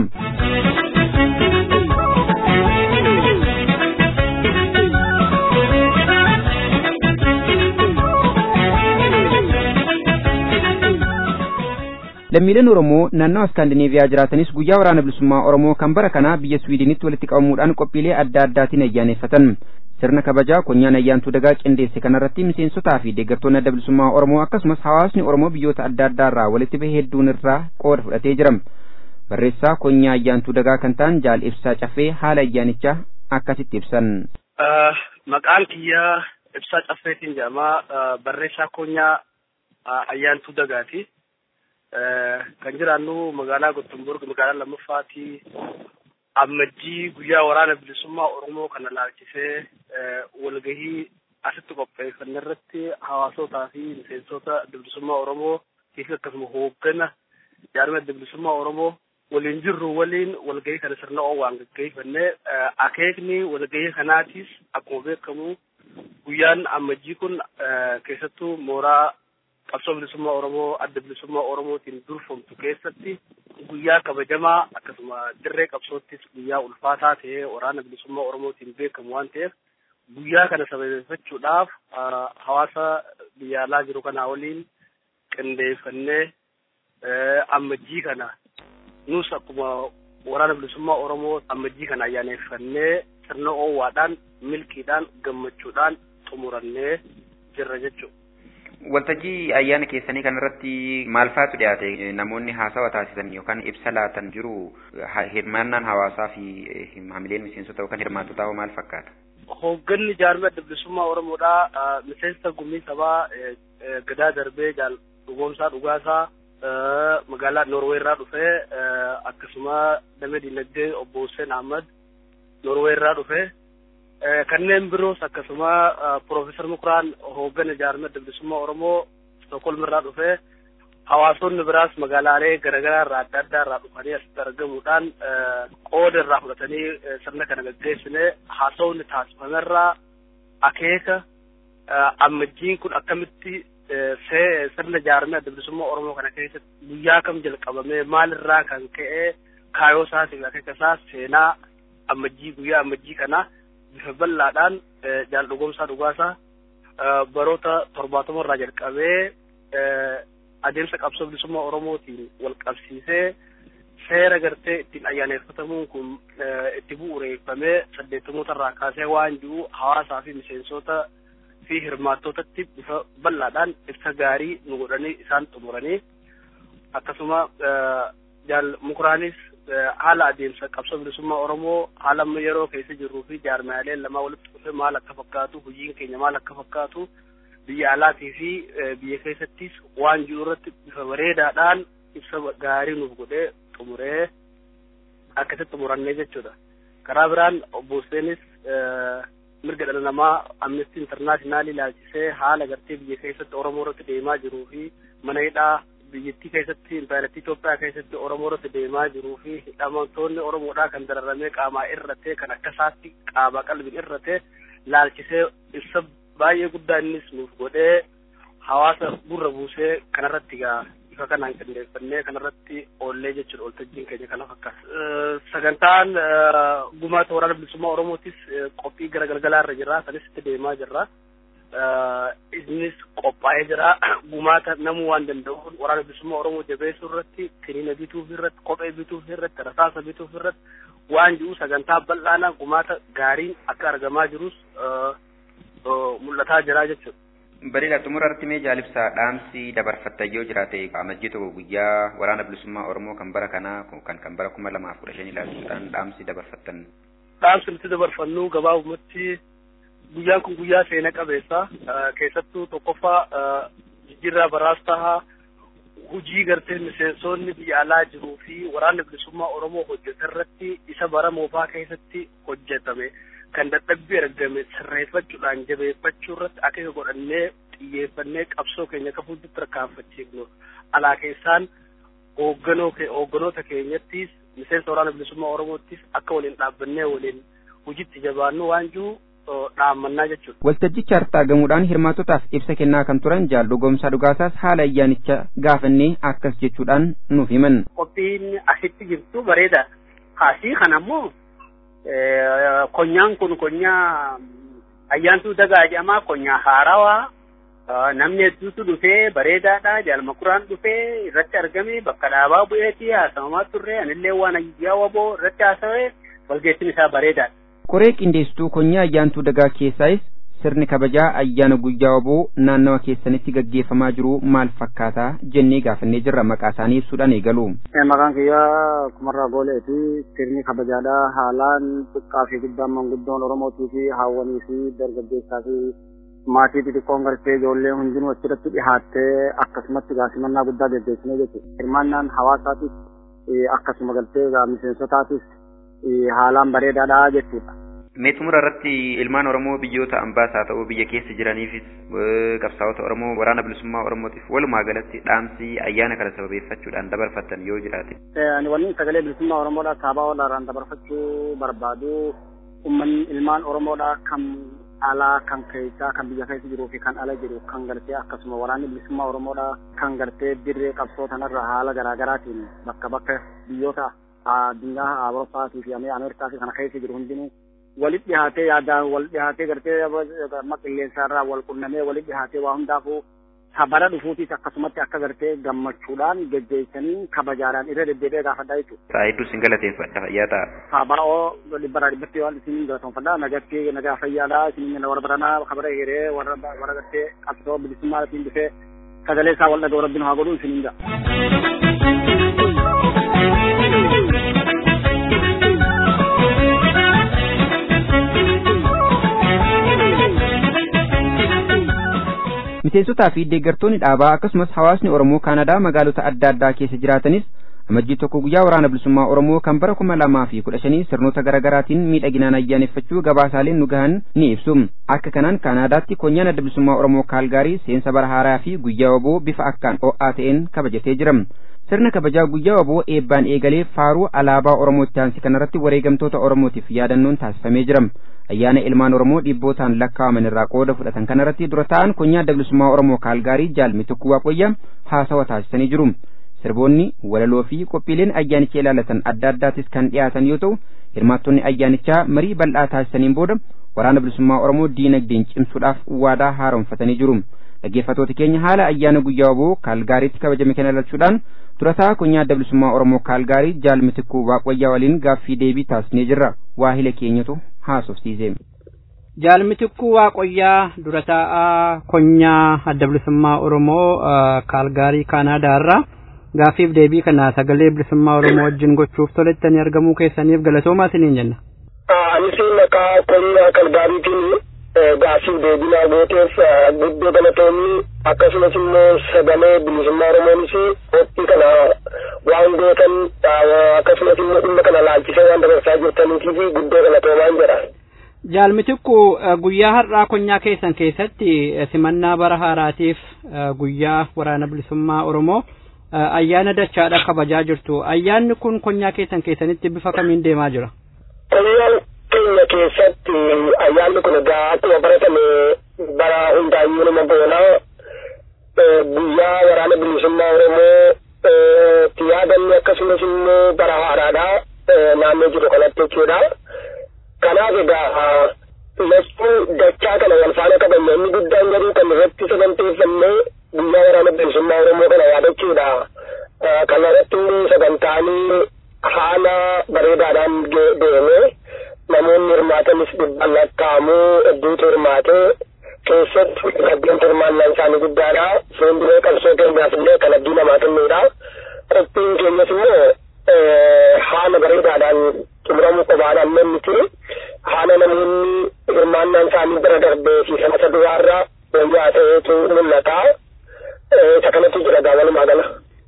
Lammiileen Oromoo naannoo Iskaandinaaviyaa jiraatanis guyyaa waraana bilisummaa Oromoo kan bara kanaa biyya Swiidinitti walitti qabamuudhaan qophiilee adda addaatiin ayyaaneffatan. Sirna kabajaa konyaan ayyaantuu dagaa qindeesse kanarratti miseensotaa fi deeggartoonni adda bilisummaa Oromoo akkasumas hawaasni Oromoo biyyoota adda addaa irraa walitti bahe hedduun irraa qooda fudhatee jira. Barreessaa konyaa ayyaantuu dagaa kan ta'an Jaal Ibsaa Caffee haala ayyaanichaa akkasitti ibsan. Maqaan kiyyaa Ibsaa Caffeetiin jedhama. Barreessaa konyaa ayyaantuu dagaati. Kan jiraannu magaalaa Gottenburg magaalaa lammaffaati. Ammajjii guyyaa waraana bilisummaa Oromoo kana laalchisee walgahii asitti qopheeffanne irratti hawaasotaa fi miseensota bilisummaa Oromoo fi akkasuma hooggana jaarmee bilisummaa Oromoo waliin jirru waliin walgahii kana sirna waan gaggeeffannee akeekni walgahii kanaatis akkuma beekamu guyyaan ammajjii kun keessattuu mooraa qabsoo bilisummaa Oromoo adda bilisummaa Oromootiin durfamtu keessatti guyyaa kabajamaa akkasuma dirree qabsoottis guyyaa ulfaataa ta'ee waraana bilisummaa Oromootiin beekamu waan ta'eef guyyaa kana sababeeffachuudhaaf hawaasa biyya alaa jiru kana waliin qindeeffannee ammajjii kana nus akkuma waraana bilisummaa Oromoo ammajjii kana ayyaaneffannee sirna oowwaadhaan milkiidhaan gammachuudhaan xumurannee jirra jechuudha. Waltajjii ayyaana keessanii kanarratti maal faatu dhiyaate namoonni haasawa taasisan yookaan ibsa laatan jiru hirmaannaan hawaasaa fi maamileen miseensota yookaan hirmaattotaa hoo maal fakkaata? Hoogganni jaarmee adda bilisummaa Oromoodhaa miseensa gumii sabaa gadaa darbee jaal dhugoomsaa dhugaasaa magaalaa Norway irraa dhufee akkasuma damee dinagdee obbo Hussein Ahmad Norway irraa dhufee kanneen biroos akkasuma Professor Mukraan hoogganaa jaarmaa bilisummaa Oromoo Stockholm irraa dhufee hawaasonni biraas magaalaalee garaagaraa irraa adda addaa irraa dhufanii asitti argamuudhaan qooda irraa fudhatanii sirna kana gaggeessine haasawni taasifamerraa akeeka ammajjiin kun akkamitti sirna jaarmaa bilisummaa Oromoo kana keessatti guyyaa kam jalqabamee maalirraa kan ka'e kaayoo isaatiif akeeka isaa seenaa ammajjii guyyaa ammajjii kana bifa bal'aadhaan jaal dhugumsaa dhugaasaa baroota 70 irraa jalqabee adeemsa qabsoo bilisummaa Oromootiin wal qabsiisee seera gartee ittiin ayyaaneffatamuun kun itti bu'uureeffamee 80 irraa kaasee waan jiru hawaasaa fi miseensota fi hirmaattootatti bifa bal'aadhaan ibsa gaarii nu godhanii isaan xumuranii akkasuma jaal Mukraanis haala adeemsa qabsoo bilisummaa Oromoo haala amma yeroo keessa jirruu fi jaarmaalee lama walitti dhufee maal akka fakkaatu hojiin keenya maal akka fakkaatu biyya alaatii fi biyya keessattis waan jiru irratti bifa bareedaadhaan ibsa gaarii nuuf godhee xumuree akkasitti xumurannee jechuudha. Karaa biraan obbo Huseenis mirga dhala namaa Amnesty International ilaalchisee haala gartee biyya keessatti Oromoo irratti deemaa jiruu fi mana hidhaa biyyattii keessatti impaayiratii Itoophiyaa keessatti Oromoo irratti deemaa jiruu fi hidhamtoonni Oromoodhaa kan dararamee qaamaa irratee kan akka isaatti qaama qalbiin irratee ilaalchisee ibsa baay'ee guddaa innis nuuf godhee hawaasa gurra buusee kanarratti ifa kanaan qindeeffannee kanarratti oollee jechuudha waltajjiin keenya kana fakkaata. Sagantaan gumaata waraana bilisummaa Oromootis qophii gara galgalaa irra jira sanis itti deemaa jirra. Innis qophaa'ee jira gumaata namuu waan danda'uun waraana bilisummaa Oromoo jabeessuu irratti kiniina bituuf irratti kophee bituuf irratti rasaasa bituuf irratti waan jiru sagantaa bal'aanaa gumaata gaariin akka argamaa jirus mul'ataa jira jechuudha. Bareeda xumura irratti mee jaalibsaa dhaamsi dabarfatta yoo jiraate amajjii tokko guyyaa waraana bilisummaa Oromoo kan bara kanaa kan bara 2015 ilaalchuudhaan dhaamsi dabarfattan. Dhaamsi nuti dabarfannu gabaabumatti guyyaan kun guyyaa seena qabeessa keessattuu tokkoffaa jijjiirraa baraas tahaa hojii gartee miseensonni biyya alaa jiruu fi waraanni bilisummaa Oromoo hojjete irratti isa bara moofaa keessatti hojjetame kan dadhabbii argame sirreeffachuudhaan jabeeffachuu irratti akeeka godhannee xiyyeeffannee qabsoo keenya akka fuulduratti tarkaanfachiifnu alaa keessaan hoogganoota keenyattis miseensa waraana bilisummaa Oromoottis akka waliin dhaabbannee waliin hojiitti jabaannu waan jiru dhaammannaa jechuudha. Waltajjicha argamuudhaan hirmaattotaaf ibsa kennaa kan turan jaal Dhugomsaa Dhugaasaas haala ayyaanicha gaafannee akkas jechuudhaan nuuf himan. Qophiin asitti jirtu bareeda. Haasii kanammoo konyaan kun konyaa ayyaantuu dagaa jedhama konyaa haarawaa namni hedduutu dhufee bareedaadha jaal Mukraan dhufee irratti argame bakka dhaabaa bu'eetii haasawamaa turre anillee waan ayyaa waboo irratti haasawee walgeessin isaa bareedaadha. Koree qindeessituu konyaa ayyaantuu dagaa keessaayis sirni kabajaa ayyaana guyyaa waboo naannawa keessanitti gaggeeffamaa jiru maal fakkaataa jennee gaafannee jirra maqaa isaanii ibsuudhaan eegalu. Maqaan kiyyaa kumarraa gooleeti sirni kabajaadhaa haalaan xiqqaa fi guddaan manguddoon Oromootii fi haawwanii fi dargaggeessaa fi maatii xixiqqoon gartee ijoollee hundinuu achirratti dhihaattee akkasumatti simannaa guddaa gaggeessinee jechuudha. Hirmaannaan hawaasaatis akkasuma gartee miseensotaatis haalaan bareedaadhaa jechuudha. Mee xumura irratti ilmaan Oromoo biyyoota ambaas haa ta'u biyya keessa jiraniifis qabsaa'ota Oromoo waraana bilisummaa Oromootiif walumaa galatti dhaamsi ayyaana kana sababeeffachuudhaan dabarfattan yoo jiraate. Ani waliin sagalee bilisummaa Oromoodhaa kaabaa olaaraan dabarfachuu barbaadu uummanni ilmaan Oromoodhaa kan alaa kan keessaa kan biyya keessa jiruu fi kan ala jiru kan gartee akkasuma waraanni bilisummaa Oromoodhaa kan gartee dirree qabsoo tanarra haala garaagaraatiin bakka biyyoota addunyaa Awurooppaatii fi Ameerikaa fi kana keessa jiru hundinuu walitti dhihaatee yaadaan wal dhihaatee gartee qilleensaarraa wal qunnamee walitti dhihaatee waa hundaafuu sabara dhufuutis akkasumatti akka gartee gammachuudhaan geggeessanii kabajaadhaan irra deddeebi'ee gaafadhaa jechuudha. Hedduu sin galateeffadha fayyaa ta'a. Saaba'oo dhibbaraa dhibbatti waan isin galateeffadha nagatti nagaa fayyaadhaa isin warra baranaa kabara hiree warra gartee qabsoo bilisummaatiin dhufee sagalee isaa wal dhaga'u rabbiin haa godhu isin hin ga'a. miseensotaa fi deeggartoonni dhaabaa akkasumas hawaasni Oromoo Kaanadaa magaalota adda addaa keessa jiraatanis amajjii tokko guyyaa waraana bilisummaa Oromoo kan bara 2015 sirnoota garaagaraatiin miidhaginaan ayyaaneffachuu gabaasaaleen nu gahan ni ibsu. Akka kanaan Kaanaadaatti konyaan adda bilisummaa Oromoo Kaalgaarii seensa bara haaraa fi guyyaa waboo bifa akkaan ho'aa ta'een kabajatee jira. Sirna kabajaa guyyaa waboo eebbaan eegalee faaruu alaabaa Oromootti aansi kanarratti wareegamtoota Oromootiif yaadannoon taasifamee jira. Ayyaana ilmaan Oromoo dhibbootaan lakkaa'aman irraa qooda fudhatan kanarratti dura ta'an konyaa adda bilisummaa Oromoo Kaalgaarii Jaalmi Tukkuu Waaqoyyaa haasawa taasisanii jiru. Sirboonni walaloo fi qophiileen ayyaanicha ilaalatan adda addaatis kan dhiyaatan yoo ta'u hirmaattonni ayyaanichaa marii bal'aa taasisaniin booda waraana bilisummaa Oromoo diinagdeen cimsuudhaaf waadaa haaromfatanii jiru. Dhaggeeffattoota keenya haala ayyaana guyyaa waboo Kaalgaariitti kabajame kana ilaalchuudhaan durataa konyaa adda bilisummaa Oromoo Kaalgaarii Jaalmi Tukkuu Waaqoyyaa waliin gaaffii deebii taasisnee jirra. Waahila keenyatu haasofsiisee. Jaalmi Tukkuu Waaqoyyaa durataa konyaa adda bilisummaa Oromoo Kaalgaarii Kaanaadaa irraa gaafiif deebii kana sagalee bilisummaa Oromoo wajjin gochuuf tolettanii argamuu keessaniif galatoomaa isiniin jenna. Anis maqaa konyaa Kaalgaariitiin gaafiif deebii gooteef guddoo galatoomni akkasumas immoo sagalee bilisummaa Oromoonis qophii kana waan gootan akkasumas immoo dhimma kana laalchisee waan dabarsaa jirtaniitiif guddoo galatoomaan jedha. Jaalmi Tukkuu guyyaa har'aa konyaa keessan keessatti simannaa bara haaraatiif guyyaa waraana bilisummaa Oromoo ayyaana dachaadha kabajaa jirtu. Ayyaanni kun konyaa keessan keessanitti bifa kamiin deemaa jira? Konyaan keenya keessatti ayyaanni kun egaa akkuma baratame bara hundaayyuu nama goonaa guyyaa waraana bilisummaa Oromoo yaadanni akkasumas immoo bara haaraadha naannoo jiru kanatti jechuudha. Kanaaf egaa lachuu dachaa kana wal faana qabanya inni guddaan garuu kan irratti saganteeffannee guyyaa waraana bilisummaa Oromoo kana yaadachuudha. Kana irratti sagantaanii haala bareedaadhaan deeme namoonni hirmaatanis dhibbaan lakkaa'amuu hedduutu hirmaate keessatti abdiin hirmaannaan isaanii guddaadha. Fuulduree qabsoo keenyaaf illee kan abdii namaa kennuudha. Qophiin keenyas immoo haala bareedaadhaan xumuramuu qofaadhaan miti haala namoonni hirmaannaan isaanii bira darbee fi sanata duraarraa wayyaa ta'eetu mul'ata. Isa kanatti jira walumaa gala.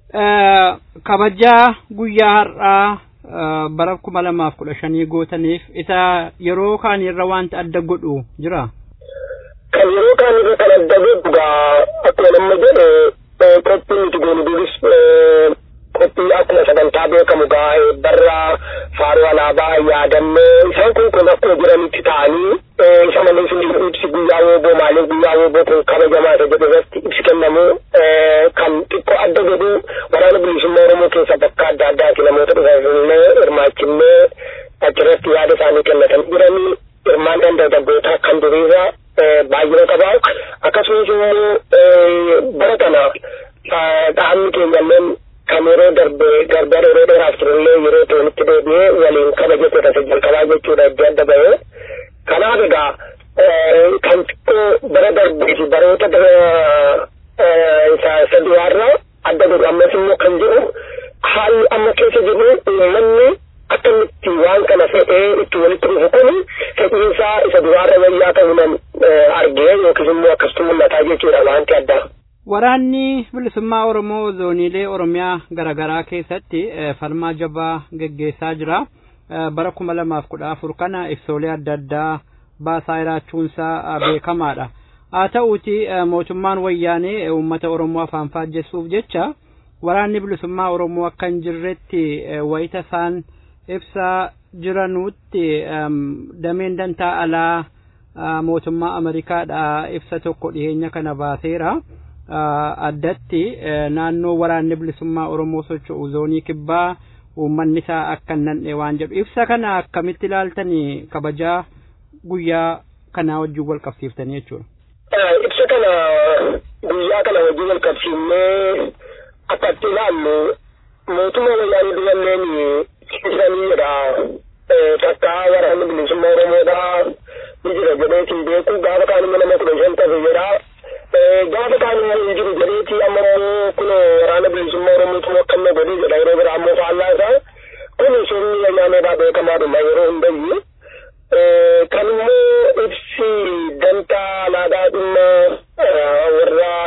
Kabajaa guyyaa har'aa bara 2015 gootaniif isa yeroo kaanirra wanta adda godhu jira? Kan yeroo kaanirra kan adda godhu akkuma nama jedhe qophii nuti goonu duris qophii akkuma sagantaa beekamu barra faaruu alaabaa yaadannee isaan kun akkuma jiranitti ta'anii isa malees ibsi guyyaa wooboo maaliif guyyaa wooboo kun kabajamaa isa jedhu irratti ibsi kennamu kan xiqqoo adda godhu waraana bilisummaa Oromoo keessa bakka adda addaati namoota dhufanillee hirmaachisnee achirratti yaada isaanii kennatan jiranii hirmaannaan dargaggootaa kan duriirraa baay'ina qaba. Akkasumas immoo bara kana dhaabni keenyalleen kan yeroo gargar yeroo dheeraaf turellee yeroo ta'utti deebi'ee waliin kabajate tasa jalqabaa jechuudha iddoo adda bahee. Kanaaf egaa kan xiqqoo bara darbee fi baroota isa duraarraa adda godhu ammas immoo kan jiru haalli amma keessa jiru uummanni akkamitti waan kana fedhee itti walitti dhufu kun fedhiinsaa isa duraarra wayyaa ta'uunan argee yookiis immoo akkasitti mul'ataa jechuudha wanti addaa. Waraanni bilisummaa Oromoo zooniilee Oromiyaa garaagaraa keessatti falmaa jabaa geggeessaa jira. Bara 2014 kana ibsoolee adda addaa baasaa jiraachuunsaa beekamaadha. Haa ta'uuti mootummaan wayyaanee uummata Oromoo afaan faajjessuuf jecha waraanni bilisummaa Oromoo akka hin jirretti wayita isaan ibsaa jiranutti dameen dantaa alaa mootummaa Ameerikaadha ibsa tokko dhiyeenya kana baaseera. Addatti naannoo waraanni bilisummaa Oromoo socho'u zoonii kibbaa uummanni isaa akka nanne waan jedhu ibsa kana akkamitti ilaaltanii kabajaa guyyaa kanaa wajjin wal qabsiiftanii jechuudha. Ibsa kana guyyaa kana wajjin wal qabsiifnee akka itti ilaallu mootummaa wayyaanee duralleen ibsaniidha. Takka waraanni bilisummaa Oromoodha ni jira jedheetiin beeku gaafa kaan immoo nama 15 ta'e jedha. Gaafa kaan immoo jiru jedheetii amma kun waraana bilisummaa Oromootu akka inni godhee jedha yeroo biraa ammoo faallaa isaa kun sirni wayyaanedhaa beekamaadhuma yeroo hundayyuu. Kan immoo ibsi dantaa alaadhaa dhimma warra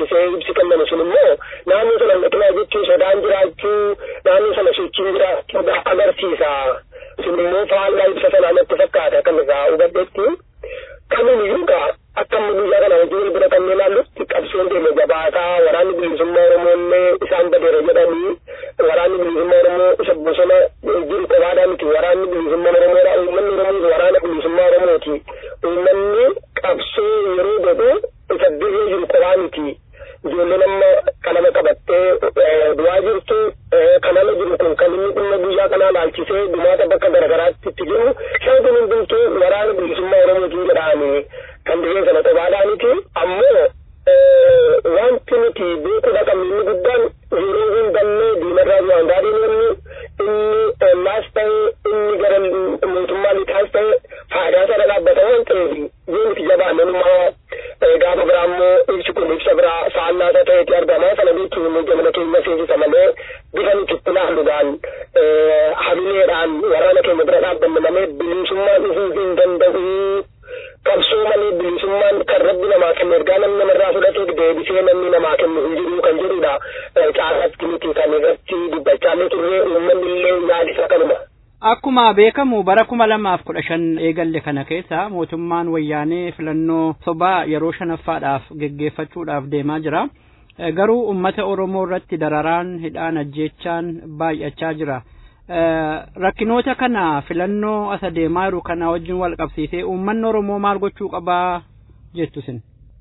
ilaalchisee ibsi kenname sun immoo naannoo sana dhaqnaa jechuu sodaan jiraachuu naannoo sana sochiin jiraachuu agarsiisa. Sun immoo faallaa ibsa sanaa natti fakkaata kan irraa hubadhetti. Kamiyyuu akka guyyaa kana hojii bira kan ilaallutti qabsoon deeme jabaataa waraanni bilisummaa Oromoollee isaan badeera jedhanii waraanni bilisummaa Oromoo isa bosona jiru qofaadhaa miti waraanni bilisummaa Oromoodha uummanni Oromoo waraana bilisummaa Oromooti. Uummanni qabsoo yeroo godhu isa dirree jiru qofaa miti. Ijoolleen amma qalama qabattee du'aa jirtu kanala jiru kun kan inni dhimma guyyaa kanaa laalchisee dhumaata bakka garagaraatti itti jiru shaakun hundumtuu waraana bilisummaa Oromootiin jedhanii kan dirree sana qofaadhaaniti ammoo wanti nuti beekuudha qabnu inni guddaan yeroo hundallee diinarraa du'aan gaadhiin inni laas ta'e inni gara mootummaa lixaas ta'e faayidaa sana dhaabbata waan ta'eef yoo nuti jabaannanummaa gaafa biraa immoo ibsi kun ibsa biraa faallaa ta'eeti argama sana jechuun immoo jamana keenya seensisa malee bifa nuti itti ilaalluudhaan habileedhaan waraana keenya bira dhaabbanne malee bilisummaan dhufuu hin danda'u. Qabsoo malee bilisummaan kan rabbi namaa kenne ergaa namni namarraa fudhatee deebisee namni namaa kenne hin jiru kan jedhudha. Caalatti nuti kan irratti dubbachaallee turre uummanni illee yaadisa kanuma. Akkuma beekamu bara 2015 eegalle kana keessa mootummaan wayyaanee filannoo sobaa yeroo 5ffaadhaaf geggeeffachuudhaaf deemaa jira. Garuu uummata Oromoo irratti dararaan hidhaan ajjeechaan baay'achaa jira. Rakkinoota kana filannoo asa deemaa jiru kana wajjin wal qabsiisee uummanni Oromoo maal gochuu qabaa jettu sin?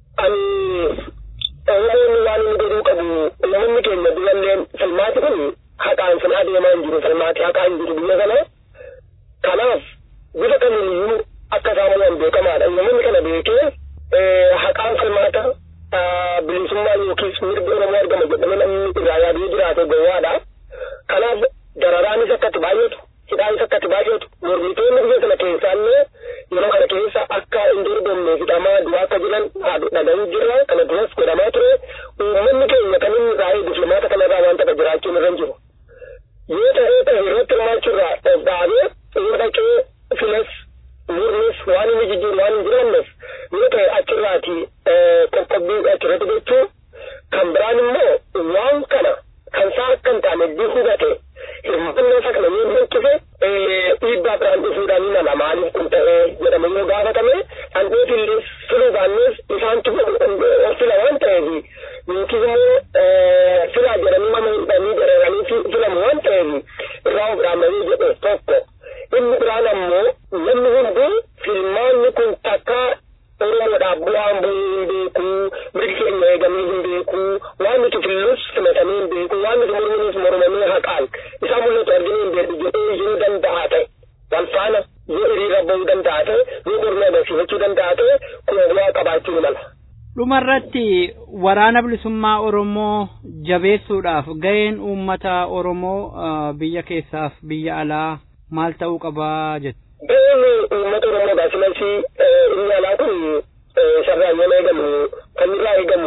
Oromoon waan inni godhuu qabu uummanni keenya duralleen filmaati kun haqaan sin adeemaa hin jiru filmaati haqaa hin jiru biyya kana. Kanaaf bifa kamiiyyuu akka isaan beekamaadha. Uummanni kana beekee haqaan filmaata bilisummaa yookiis mirga Oromoo argama jedhamee namni irraa yaadee jiraate gowwaadha. Kanaaf dararaanis akkatti baay'atu hidhaanis akkatti baay'atu mormitoonni biyya sana keessaallee yeroo kana keessa akka hin dorgomne hidhamaa du'aa akka jiran dhaga'uu jirra kana duras godhamaa ture uummanni keenya kan inni irraa eegu filmaata kanarraa waan takka jiraachuun irra hin jiru. Yoo ta'ee irratti hirmaachuurraa of dhaabee yoo dhaqee filas murnis waan inni jijjiiru waan hin jiraannes yoo ta'e achirraati qoqqobbii achirratti gochuu kan biraan immoo waan kana kan isaa akka hin taane hubate hirmaannaa isaa kana yoo hanqise dhiibbaa biraan dhufuudhaan mala maaliif kun ta'ee jedhame yoo gaafatame handheetillee filuu baannes isaantu fila waan ta'eef yookiis immoo filaa jedhanii nama hidhanii jedhanii filamu waan ta'eef irraa of dhaamanii jedhe tokko inni biraan ammoo namni hundi filmaanni kun takka Oromoodhaaf bu'aan bu'ee hin beeku mirgi keenya eegamee hin beeku waan nuti fillus filatamee hin beeku waan nuti mormunis mormamee haqaan isaa mul'atu arginee hin beeku jedhee yoo danda'a ta'e wal faana yoo hiriira bahuu danda'a ta'e yoo mormii agarsiifachuu danda'a ta'e kun bu'aa qabaachuu mala. Dhumarratti waraana bilisummaa Oromoo jabeessuudhaaf ga'een uummata Oromoo biyya keessaaf biyya alaa maal ta'uu qabaa jettu? Uummata Oromoodhaa simalsi inni alaa kun sarraan yoo eegamu kan irraa eegamu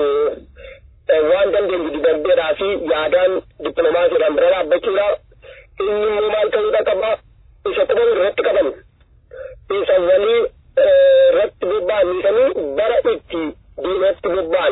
waan dandeenyu dinagdeedhaa fi yaadaan dippiloomaasiidhaan bira dhaabbachuudha. Inni immoo maal ta'uudha qaba isa quban irratti qaban isa walii irratti bobba'an dhiisanii bara itti diinatti bobba'an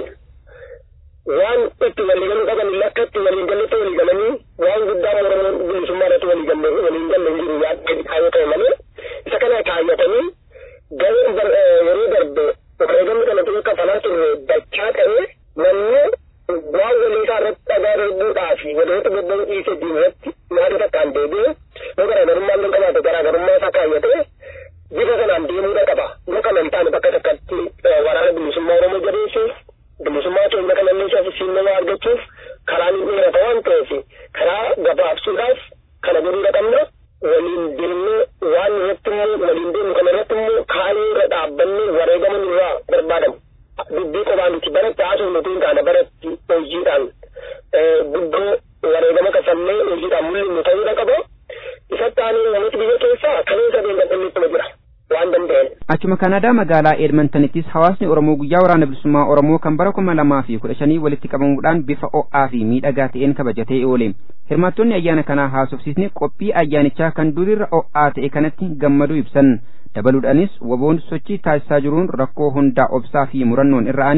waan itti waliigaluu qaban lakkatti waliigalatti waliigalanii waan guddaa Oromoon bilisummaa irratti waliigalle hin jiru yaadde kaayoo ta'e malee isa kana kaayyatanii gareen yeroo darbe eegamni kana ture kafalaa turre dachaa ta'ee namni waan waliisaa irratti dhagaa darbuudhaa fi walitti bobba'uu dhiisee diinatti yaada takkaan deebi'ee yoo garaagarummaan ni qabaate garaagarummaa isaa kaayyatee bifa sanaan deemuudha qaba. Yoo kana hin taane bakka takkatti waraana bilisummaa Oromoo jabeessuuf bilisummaa keenya kana illee saffisiisnee argachuuf karaa ni dheerata waan ta'eef karaa gabaabsuudhaaf kana godhuudha qabna. Waliin deemnee waan irratti immoo waliin deemnu kana irratti immoo kaalee irra dhaabbannee wareegaman irraa barbaadamu. Dubbii qofaa miti baratti haasoo nuti hin taane baratti hojiidhaan guddoo wareegama kaffallee hojiidhaan mul'innu ta'uudha qaba. Isatti aanee namoota biyya keessaa kaleessa deemgataniittuma jira waan danda'an. Achuma Kanaadaa magaalaa Edmontonittis hawaasni Oromoo guyyaa waraana bilisummaa Oromoo kan bara 2015 walitti qabamuudhaan bifa ho'aa fi miidhagaa ta'een kabajatee oole. Hirmaattonni ayyaana kanaa haasofsiisni qophii ayyaanichaa kan durirra ho'aa ta'e kanatti gammaduu ibsan. Dabaluudhaanis waboon sochii taasisaa jiruun rakkoo hundaa obsaa fi murannoon irra aanee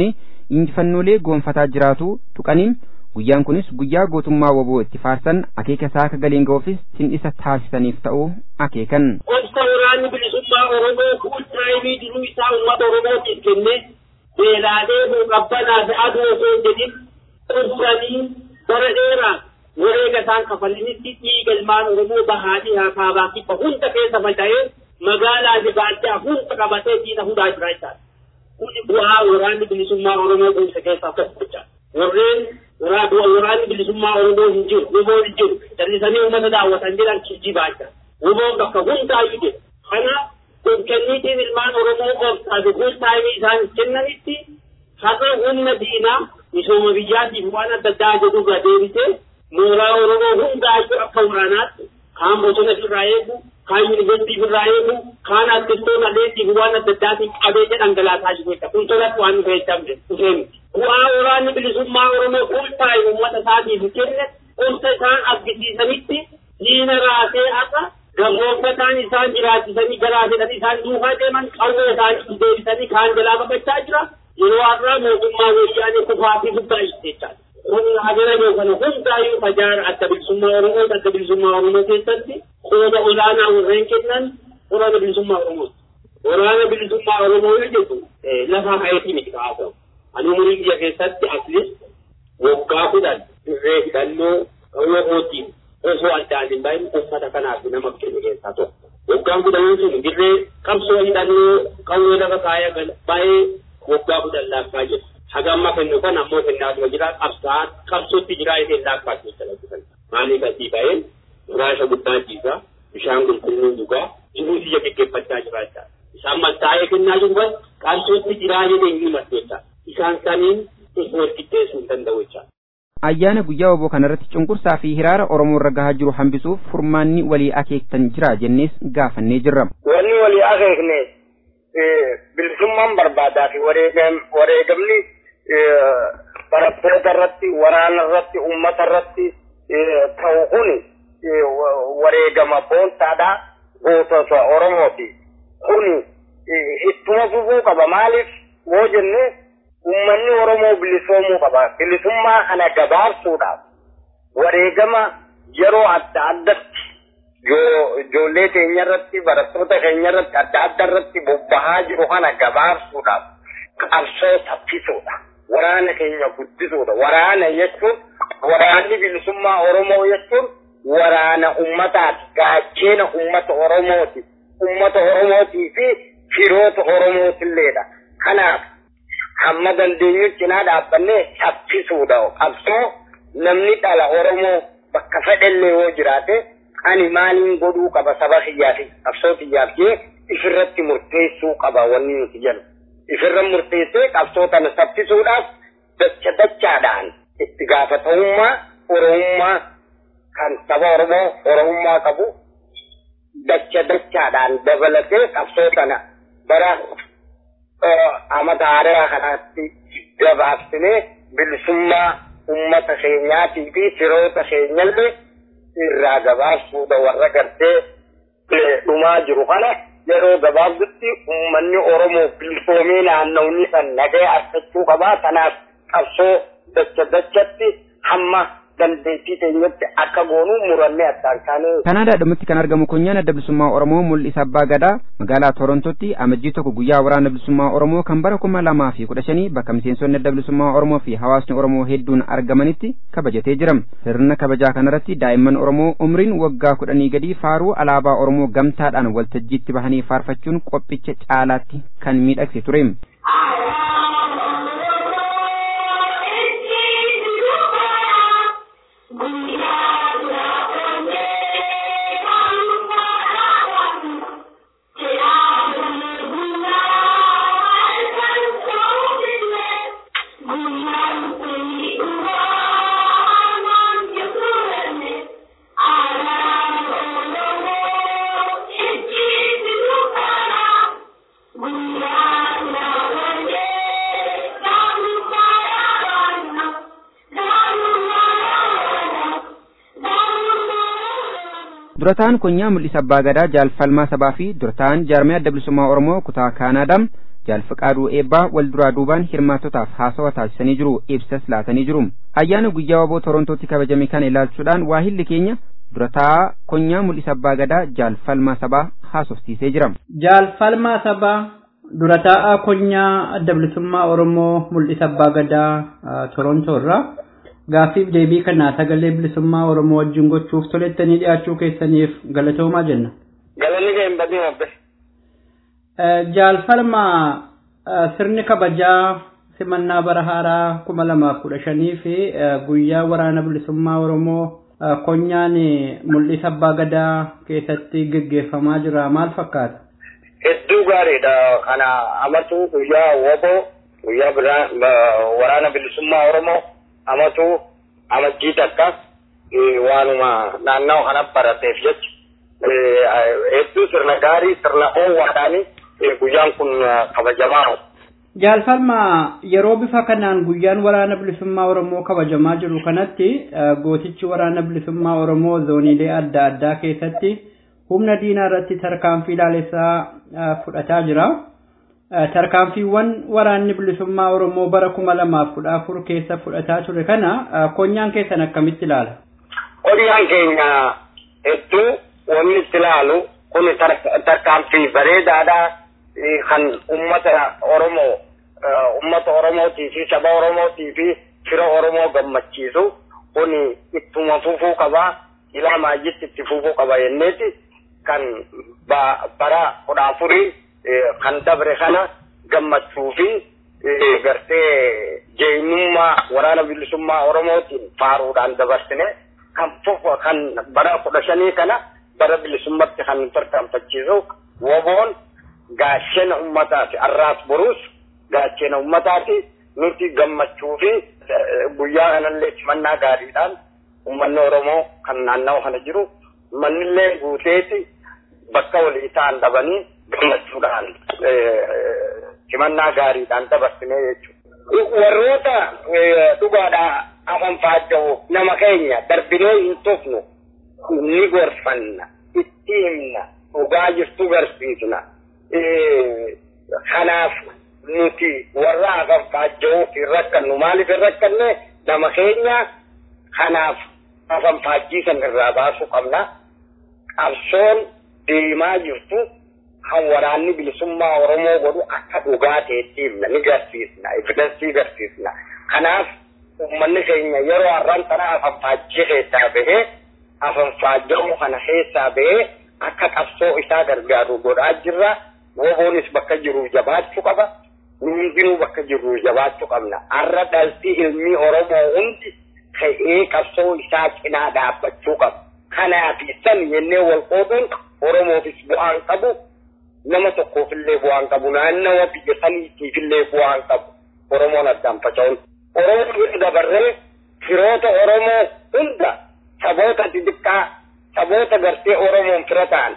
injifannoolee goonfataa jiraatu tuqaniin guyyaan kunis guyyaa gootummaa woboo itti faarsan akeeka isaa akka galiin ga'uufis tindhisa taasisaniif ta'uu akeekan. Obsa waraanni bilisummaa Oromoo fuultiraayimii jiruu isaa uummata Oromootiif kenne beelaalee muuqabbanaa fi aduu osoo hin jedhin obsanii bara dheeraa wareega isaan kafalanitti dhiiga ilmaan Oromoo bahaadhii haa kaabaa kibba hunda keessa faca'ee magaalaa Jibaaddaa hunda qabatee diina hundaa jira jechaadha. Kuni bu'aa waraanni bilisummaa Oromoo gosa keessaa tokko jechaadha. Warreen waraanni bilisummaa Oromoo hin jiru, Oromoo hin jiru, jallisanii uummata daawwatan jedhan kijibaa jira. Oromoon bakka hundaayyuu jira. Kana kenniitiin ilmaan Oromoo obsaa fi fuultaayimii isaan kennanitti har'a humna diinaa misooma biyyaatiif waan adda addaa jedhurra deebisee mooraa Oromoo hundaayyuu akka waraanaatti kaan bosona irraa eegu, kaan yuunivarsiitii irraa eegu, kaan artistoota aleetiif waan adda addaatiin qabeenya dhangalaasaa jiru jecha kun tolatti waan dhufee miti. Bu'aa waraanni bilisummaa Oromoo fuultaayimii uummata isaatiif kenne obsa isaan argisiisanitti diina raasee akka gammooffataan isaan jiraachisanii garaa jedhanii isaan duukaa deeman qawwee isaanii deebisanii kaan jalaa baqachaa jira. Yeroo har'aa mootummaa wayyaanee kufaatii guddaa jechaadha. Kun hagara yookaan hundaayyuu tajaajila adda bilisummaa Oromoo keessatti qooda olaanaa warreen kennan waraana bilisummaa Oromoo. Waraana bilisummaa Oromoo yoo jedhu lafa hayeetii miti kaa'amu. Ani umurii biyya keessatti aslis waggaa 10 dirree hidhannoo qawwee mootiin osoo addaan hin bahin uffata kanaaf nama kenne keessaa tokko. Waggaan 10 sun dirree qabsoo hidhannoo qawwee lafa kaaya baay'ee waggaa 10 laafaa jira. Hagamma kennu kan ammoo kennaatuma jira qabsootti jira jedhee laafaa jira. Maaliif asii baheen muraasa guddaa jiisa bishaan qulqulluu dhugaa jiruu biyya geggeeffachaa jira jechaadha. Isaan mattaa'ee kennaa jiru bas qabsootti jira jedhee inni maddeessa. Isaan saniin osoo qixxeessuu hin danda'u jechaadha. Ayyaana guyyaa woboo kanarratti cunqursaa fi hiraara Oromoo irra gahaa jiru hambisuuf furmaanni walii akeektan jira jennees gaafannee jirra. Wanni walii akeekne bilisummaan barbaadaa fi wareegamni barattoota irratti, waraana irratti, uummata irratti ta'u kun wareegama boontaadha gootota Oromooti. Kun ittuma fufuu qaba. Maaliif yoo jenne uummanni Oromoo bilisoomuu qaba. Bilisummaa kana gabaabsuudhaaf wareegama yeroo adda addatti ijoollee keenya irratti, barattoota keenya irratti, adda adda irratti bobbahaa jiru kana gabaabsuudhaaf qabsoo saffisuudha. Waraana keenya guddisuudha. Waraana jechuun waraanni bilisummaa Oromoo jechuun waraana uummataati. Gaachena uummata Oromooti. Uummata Oromootii fi firoota Oromootiilleedha. Kanaaf hamma dandeenyu cinaa dhaabbannee saffisuudha. Qabsoo namni dhala Oromoo bakka fedhellee yoo jiraate ani maaliin godhuu qaba saba kiyyaaf qabsoo kiyyaaf jee ifirratti murteessuu qaba wanni nuti jedhu. Ifirra murteessee qabsoo kana saffisuudhaaf dachaadhaan itti gaafatamummaa Oromummaa kan saba Oromoo Oromummaa qabu dachaadhaan dabalatee qabsoo kana bara amata haaraa kanaatti gabaabsinee bilisummaa uummata keenyaatii fi firoota keenyallee irraa gabaabsuudha warra gartee dhumaa jiru kana yeroo gabaabdutti uummanni Oromoo bilisoomee naanna'uun san nagaya argachuu qabaa. Kanaaf qabsoo dachatti hamma dandeettii keenyatti akka goonu murannee addaan kaanee. Kanaadaadhumatti kan argamu konyaan adda bilisummaa Oromoo mul'isa abbaa gadaa magaalaa Torontootti amajjii 1 guyyaa waraana bilisummaa Oromoo kan bara 2015 bakka miseensonni adda bilisummaa Oromoo fi hawaasni Oromoo hedduun argamanitti kabajatee jira. Sirna kabajaa kanarratti daa'imman Oromoo umriin waggaa 10 gadi faaruu alaabaa Oromoo gamtaadhaan waltajjiitti bahanii faarfachuun qophicha caalaatti kan miidhagse ture. durataan konyaa mul'isa abbaa gadaa jaalfalmaa sabaa fi durataan jaarmee adda bilisummaa Oromoo kutaa Kaanaadam Jaalfaqaaduu Eebbaa wal duraa duubaan hirmaattotaaf haasawa taasisanii jiru ibsas laatanii jiru. Ayyaana guyyaa waboo Torontootti kabajame kana ilaalchuudhaan waahilli keenya durataa konyaa mul'isa abbaa gadaa Jaalfalmaa Sabaa haasofsiisee jira. Jaalfalmaa Sabaa durataa konyaa adda bilisummaa Oromoo mul'isa abbaa gadaa Torontoo irraa gaaffiif deebii kana sagalee bilisummaa Oromoo wajjin gochuuf tolettanii dhiyaachuu keessaniif galatoomaa jenna. Galanni keenya badii mabbe. Jaalfalmaa sirni kabajaa simannaa bara haaraa 2015 fi guyyaa waraana bilisummaa Oromoo konyaan mul'isa abbaa gadaa keessatti gaggeeffamaa jira maal fakkaata? Hedduu gaariidha. Kana amatu guyyaa waboo guyyaa waraana bilisummaa Oromoo amatu amajjii takka waanuma naannoo kana barateef jecha hedduu sirna gaarii sirna oowwaadhaanii guyyaan kun kabajamaa. Jaalfalmaa yeroo bifa kanaan guyyaan waraana bilisummaa Oromoo kabajamaa jiru kanatti gootichi waraana bilisummaa Oromoo zooniilee adda addaa keessatti humna diinaa irratti tarkaanfii ilaalessaa fudhataa jira. Tarkaanfiiwwan waraanni bilisummaa Oromoo bara 2014 keessa fudhataa ture kana konyaan keessan akkamitti ilaala? Konyaan keenya hedduu wanni itti ilaalu kun tarkaanfii bareedaadha kan ummata Oromootii fi saba Oromootii fi fira Oromoo gammachiisu kun ittuma fufuu qaba ilaa maayyitti itti fufuu qaba jenneeti kan bara 14 kan dabre kana gammachuu fi gartee jeenyummaa waraana bilisummaa Oromootiin faaruudhaan dabarsine kan bara 15 kana bara bilisummatti kan tarkaanfachiisu waboon gaachena ummataati arraas boruus gaachena ummataati nuti gammachuu fi guyyaa kanallee simannaa gaariidhaan ummanni Oromoo kan naannoo kana jiru mannillee guuteeti bakka walii ta'an dhabanii gammachuudhaan simannaa gaariidhaan dabarsinee jechuudha. Warroota dhugaadhaa afaan faajja'u nama keenya darbinee hin tufnu ni gorfanna itti himna dhugaa jirtu garsiisna. Kanaaf nuti warra afaan faajja'uuf hin rakkannu maaliif hin rakkanne nama keenya kanaaf afaan faajjii san irraa baasuu qabna. Qabsoon deemaa jirtu kan waraanni bilisummaa Oromoo godhu akka dhugaa ta'etti himna ni garsiisna evidensii garsiisna. Kanaaf uummanni keenya yeroo har'aan tana afaan faajjii keessaa bahee afaan faajja'uu kana keessaa bahee akka qabsoo isaa gargaaru godhaa jirra. Woboonis bakka jiru jabaachuu qaba. Hundinuu bakka jiru jabaachuu qabna. Har'a dhaltii ilmi Oromoo hundi ka'ee qabsoo isaa cinaa dhaabbachuu qaba. Kanaaf san jennee wal qooduun Oromoofis bu'aan qabu. Nama tokkoofillee bu'aan qabu. Naannawa biyya saniitiifillee bu'aan qabu. Oromoon addaan faca'uun. Oromoon dabarree firoota Oromoo hunda saboota xixiqqaa saboota gartee Oromoon fira ta'an.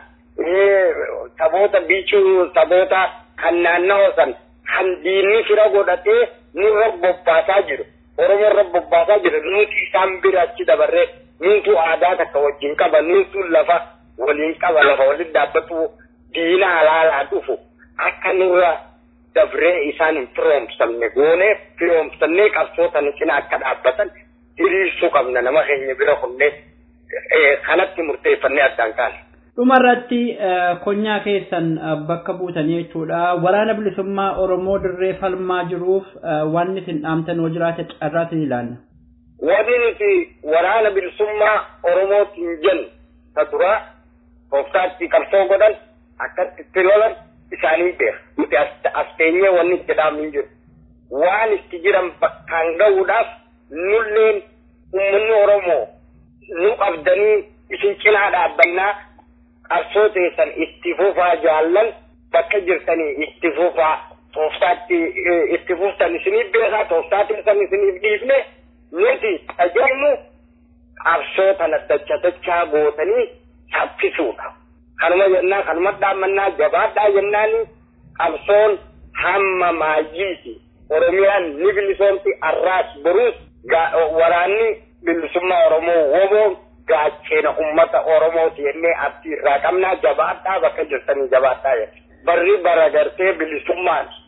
Saboota bichuu saboota kan naannoo san kan diinni fira godhatee nurra bobbaasaa jiru. Oromoon irra bobbaasaa jiru. Nuti isaan bira achi dabarree nutu aadaa takka wajjin qaba. Nutu lafa waliin qaba. Lafa waliin dhaabbatu diina halaalaa dhufu akka nurra dabree isaan hin firoomsamne goonee firoomsannee qabsootani cina akka dhaabbatan hiriirsuu qabna nama keenya bira kunneen kanatti murteeffannee addaan kaane. Dhumarratti konyaa keessan bakka buutanii jechuudha. Waraana bilisummaa Oromoo dirree falmaa jiruuf waan isin dhaamtan yoo jiraate carraatiin ilaalla. Wanni nuti waraana bilisummaa Oromootiin jennu ta duraa tooftaatti qabsoo godhan akkatti itti lolan isaanii beeka. Nuti as teenyee wanni itti dhaamni jiru. Waan itti jiran bakkaan gahuudhaaf nulleen uummanni Oromoo nu qabdanii isin cinaa dhaabbannaa qabsoo teessan itti fufaa jaallan bakka jirtanii itti fufaa tooftaatti itti fuftan isiniif beekaa tooftaa teessan isiniif dhiifne nuti tajaajillu qabsoo tana dachaa gootanii saffisuudha. Kanuma jennaa kanuma dhaammannaa jabaadhaa jennaani qabsoon hamma maayyiiti. Oromiyaan ni bilisoomti arraas boruus waraanni bilisummaa Oromoo woboon gaachena ummata Oromooti jennee abdii irraa qabnaa jabaadhaa bakka jirtanii jabaadhaa jedhe. Barri bara gartee bilisummaati.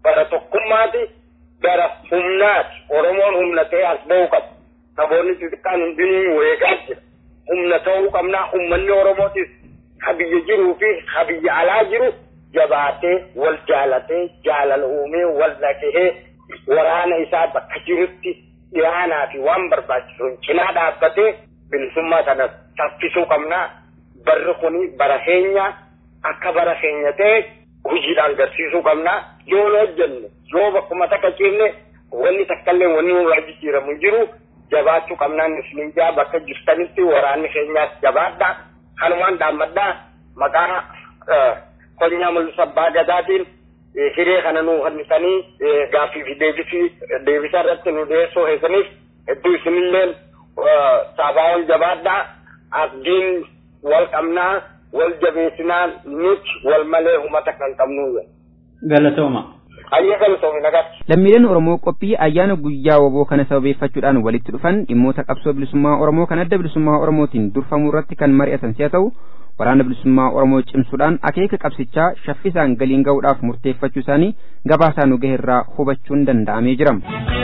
bara tokkummaati gara humnaati Oromoon humna ta'ee as ba'uu qaba saboonni xixiqqaan hundinuu weegaa jira humna ta'uu qabnaa ummanni Oromootis habiyya jiruu fi habiyya alaa jiru jabaatee wal jaalatee jaalala uumee wal dhagahee waraana isaa bakka jirutti dhiyaanaa fi waan barbaachisuun cinaa dhaabbatee bilisummaa sana saffisuu qabnaa barri kuni bara keenya akka bara keenya ta'e hojiidhaan agarsiisuu qabnaa yoo hojjenne yoo bakkuma takka ciifne wanni takkallee wanni nurraa jijjiiramu jiru jabaachuu qabnaan isliinjaa bakka jirtanitti waraanni keenyaas jabaadhaa kanumaan dhaammadhaa maqaa konyaa mul'isa abbaa gadaatiin hiree kana nuu hannisanii gaaffii fi deebisa irratti nu dhiyeessoo heesaniif hedduu isinilleen saabaawwan jabaadhaa abdiin wal qabnaa wal jabeessinaa nuti wal malee uummata kan qabnu galatooma. Lammiileen Oromoo qophii ayyaana guyyaa waboo kana sababeeffachuudhaan walitti dhufan dhimmoota qabsoo bilisummaa Oromoo kan adda bilisummaa Oromootiin durfamuu irratti kan mari'atan si'a ta'u waraana bilisummaa Oromoo cimsuudhaan akeeka qabsichaa shaffisaan galiin ga'uudhaaf murteeffachuu isaanii gabaasaa nu gaheerraa hubachuun danda'amee jira.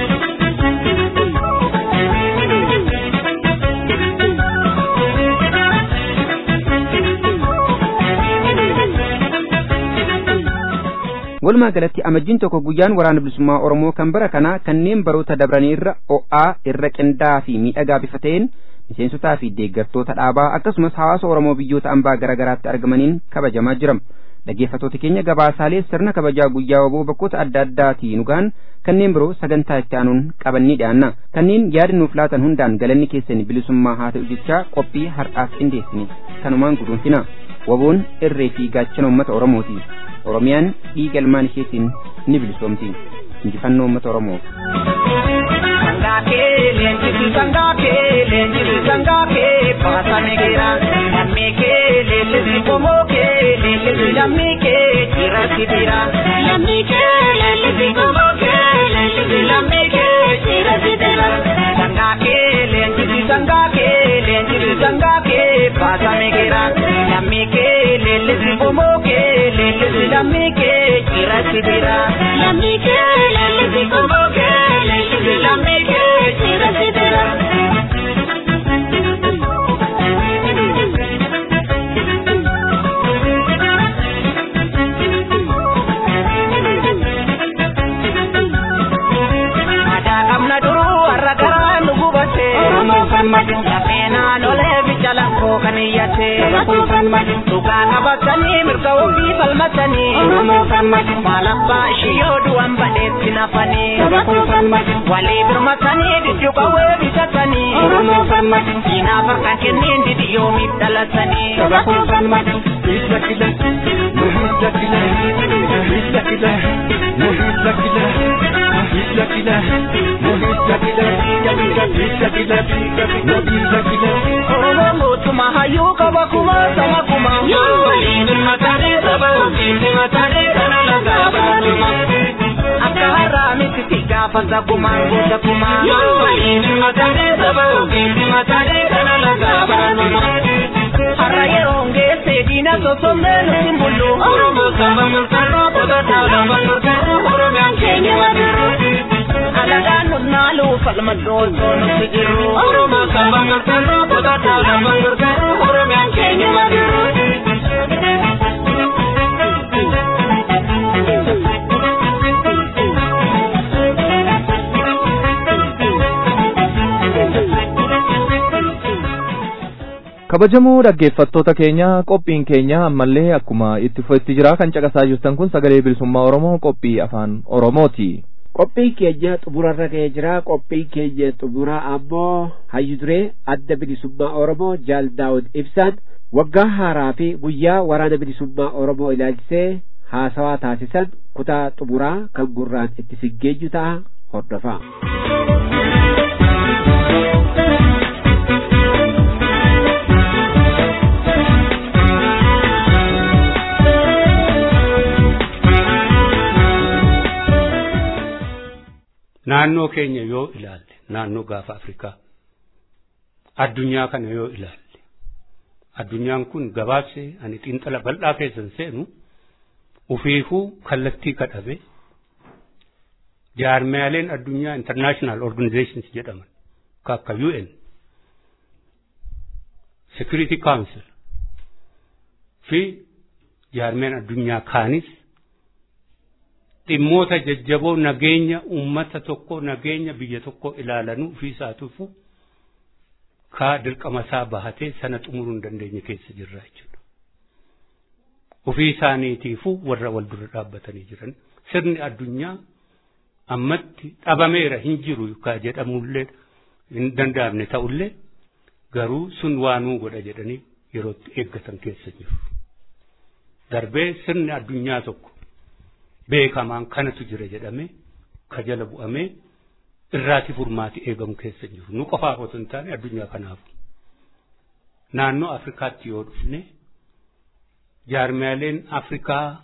walumaa galatti amajjiin tokko guyyaan waraana bilisummaa Oromoo kan bara kanaa kanneen baroota dabranii irra o'aa irra qindaa'aa fi miidhagaa bifa ta'een miseensotaa fi deeggartoota dhaabaa akkasumas hawaasa Oromoo biyyoota ambaa garaagaraatti argamaniin kabajamaa jira. Dhaggeeffattoota keenya gabaasaalee sirna kabajaa guyyaa waboo bakkoota adda addaatii nu gahan kanneen biroo sagantaa itti aanuun qabannee dhiyaanna. Kanneen yaada nuuf laatan hundaan galanni keessan bilisummaa haa ta'u jechaa qophii har'aaf qindeessine kanumaan guduunfina. Waboon irree fi gaachana uummata Oromooti. Oromiyaan dhiiga ilmaan isheetiin ni bilisoomti. Injifannoo uummata Oromoof. Sangaakee leenjii sangaakee baasame gira lammikee leellisi komookee leellisi lammikee jiraatti bira lammikee leellisi komookee leellisi lammikee jiraatti bira sangaakee leenjii sangaakee baasame gira lammikee leellisi komookee leellisi lammikee jiraatti bira lammikee leellisi komookee leellisi lammikee jiraatti bira. Lafena lole bicara kokaniyate, tukang abasani mirkaubi palmatani, malappa shiyodu ambade sinafani, wali bermatani dijukawe bisatani, ina berkakenin didiyomi dalasani. Oromo tuma hayu kabakuma sama kuma wali matane sababu matane kana lagaba akara mitiga fasa kuma goda kuma wali matane sababu matane kana lagaba haraye onge sedina sosomne simbulu Oromo sama mutaro podata lambalo Oromo Kenya waduru alagaan nalu falmadoo toonu sijiru Oromo sama mutaro podata lambalo Oromo Kenya waduru. kabajamoo dhaggeeffattoota keenya qophiin keenya ammallee akkuma itti fufetti jira kan caqasaa jirtan kun sagalee bilisummaa Oromoo qophii afaan Oromooti. Qophiin keenya xumurarra ga'ee jira. Qophiin keenya xumuraa ammoo hayyuduree adda bilisummaa Oromoo Jaal Daawud Ibsaan waggaa haaraa fi guyyaa waraana bilisummaa Oromoo ilaalchisee haasawaa taasisan kutaa xumuraa kan gurraan itti siggeenyu ta'a hordofaa. naannoo keenya yoo ilaalle naannoo gaafa Afrikaa addunyaa kana yoo ilaalle addunyaan kun gabaabsee ani xiinxala bal'aa keessan seenu ufiifuu kallattii kadhabe jaarmiyaaleen addunyaa international organizations jedhaman akka UN, Security Council fi jaarmiyaan addunyaa kaanis dhimmoota jajjaboo nageenya ummata tokko nageenya biyya tokko ilaalanuu fi isaatuufu ka dirqama isaa bahatee sana xumuruu hin dandeenye keessa jirra jechuudha. Ofii isaaniitiifuu warra wal dura dhaabbatanii jiran sirni addunyaa ammatti dhabameera hin jiru ka jedhamullee hin danda'amne ta'ullee garuu sun waanuu godha jedhanii yerootti eeggatan keessa jiru. Darbee sirni addunyaa tokko beekamaan kanatu jira jedhame ka jala bu'amee irraati furmaati eegamu keessa jiru. Nu qofaaf otoo hin taane addunyaa kanaaf. Naannoo Afrikaatti yoo dhufne jaarmiyaaleen Afrikaa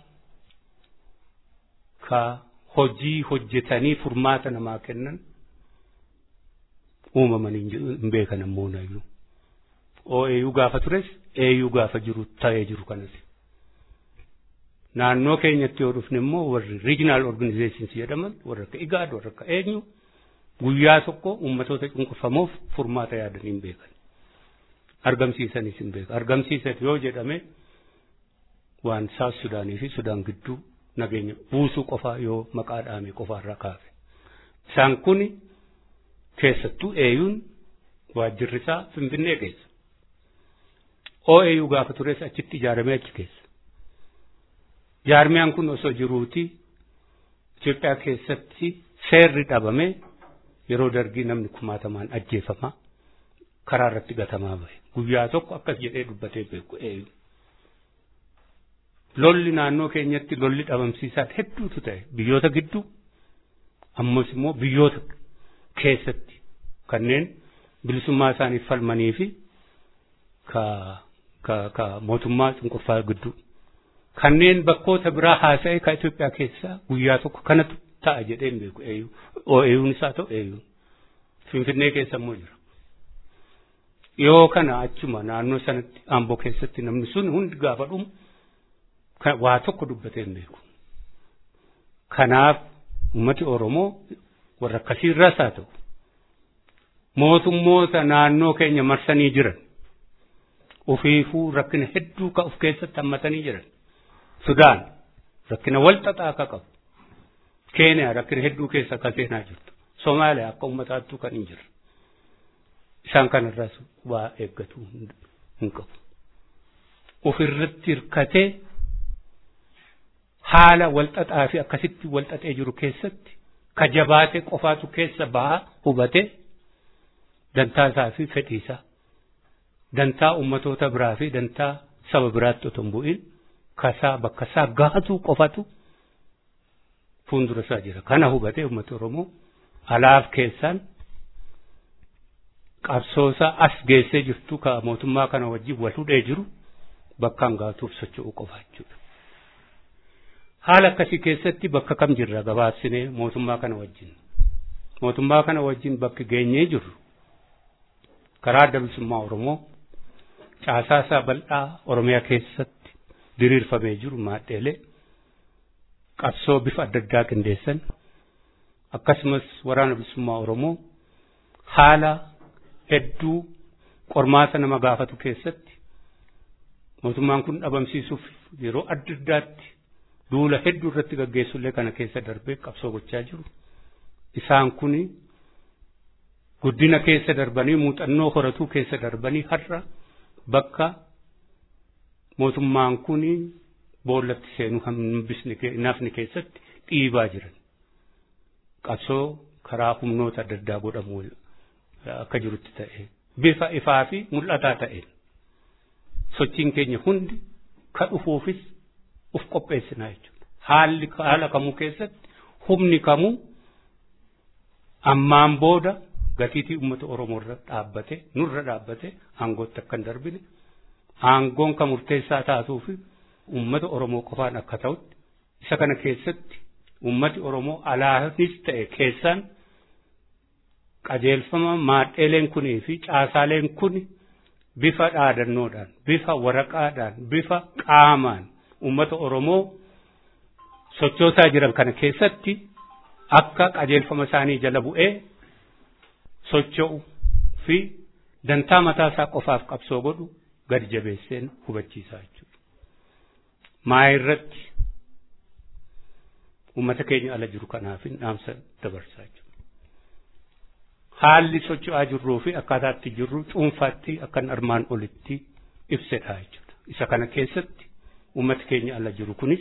ka hojii hojjetanii furmaata namaa kennan uumamanii hin beekan ammoo nayyuu. OAU gaafa tures AU gaafa jiru ta'ee jiru kanas. Naannoo keenyatti yoo dhufne immoo warri regional organizations jedhaman warra akka IGAD warra akka eenyu guyyaa tokko ummatoota cunqurfamoof furmaata yaadanii hin beekan. Argamsiisanis hin beekan. Argamsiisat yoo jedhame waan South Sudaanii fi Sudaan gidduu nageenya buusuu qofaa yoo maqaa dhaame qofaarraa kaafe. Isaan kuni keessattuu AU'n waajjirri isaa Finfinnee keessa. OAU gaafa tures achitti ijaaramee achi keessa. Jaarmiyaan kun osoo jiruuti Itoophiyaa keessatti seerri dhabame yeroo dargii namni kumaatamaan ajjeefama karaa irratti gatamaa bahe. Guyyaa tokko akkas jedhee dubbatee beeku AU. Lolli naannoo keenyatti lolli dhabamsiisaa hedduutu ta'e biyyoota gidduu ammas immoo biyyoota keessatti kanneen bilisummaa isaaniif falmanii fi ka mootummaa cunqurfaa gidduu kanneen bakkoota biraa haasa'e ka Itoophiyaa keessaa guyyaa tokko kanatu ta'a jedhee hin beeku AU. OAU'n isaa ta'u AU. Finfinnee keessa immoo jira. Yoo kana achuma naannoo sanatti Amboo keessatti namni sun hundi gaafa dhumu waa tokko dubbatee hin beeku. Kanaaf ummati Oromoo warra akkasiirraas haa ta'u mootummoota naannoo keenya marsanii jiran ofiifuu rakkina hedduu ka of keessatti hammatanii jiran. Sudaan rakkina wal xaxaa akka qabu. Keeniyaa rakkina hedduu keessa akka seenaa jirtu. Somaaliyaa akka ummataattuu kan hin jirre. Isaan kanarraas waa eeggatu hin qabu. Ofirratti hirkatee haala wal xaxaa fi akkasitti wal xaxee jiru keessatti ka jabaate qofaatu keessa baha hubatee dantaa isaa fi fedhii isaa dantaa ummatoota biraa fi dantaa saba biraatti otoo hin bu'in kasaa bakka isaa gaatu qofatu fuuldura isaa jira. Kana hubatee ummati Oromoo alaaf keessaan qabsoosaa as geessee jirtu ka mootummaa kana wajjin wal hudhee jiru bakkaan gaatuuf socho'uu qofa jechuudha. Haala akkasii keessatti bakka kam jirra gabaabsinee mootummaa kana wajjin. Mootummaa kana wajjin bakki geenyee jirru karaa adda bilisummaa Oromoo caasaasaa bal'aa Oromiyaa keessatti diriirfamee jiru maadheelee qabsoo bifa adda addaa qindeessan akkasumas waraana bilisummaa Oromoo haala hedduu qormaata nama gaafatu keessatti mootummaan kun dhabamsiisuuf yeroo adda addaatti duula hedduu irratti gaggeessullee kana keessa darbee qabsoo gochaa jiru. Isaan kuni guddina keessa darbanii muuxannoo horatuu keessa darbanii har'a bakka mootummaan kuni boollatti seenuu nafni keessatti dhiibaa jiran. Qabsoo karaa humnoota adda addaa godhamu akka jirutti ta'e bifa ifaa fi mul'ataa ta'e sochiin keenya hundi ka dhufuufis uf qopheessinaa jechuudha. Haala kamuu keessatti humni kamuu ammaan booda gatiitii uummata Oromoo irra dhaabbate nurra dhaabbate aangootti akka hin darbine aangoon ka murteessaa taatuu fi uummata Oromoo qofaan akka ta'utti isa kana keessatti uummati Oromoo alaanis ta'e keessaan qajeelfama maadheeleen kunii fi caasaaleen kuni bifa dhaadannoodhaan bifa waraqaadhaan bifa qaamaan uummata Oromoo sochoosaa jiran kana keessatti akka qajeelfama isaanii jala bu'ee socho'u fi dantaa mataa isaa qofaaf qabsoo godhu gadi jabeesseen hubachiisaa jechuudha. Maa irratti uummata keenya ala jiru kanaaf dhaamsa dabarsaa jechuudha. Haalli socho'aa jirruu fi akkaataatti jirru cuunfaatti akkan armaan olitti ibsedha jechuudha. Isa kana keessatti uummata keenya ala jiru kunis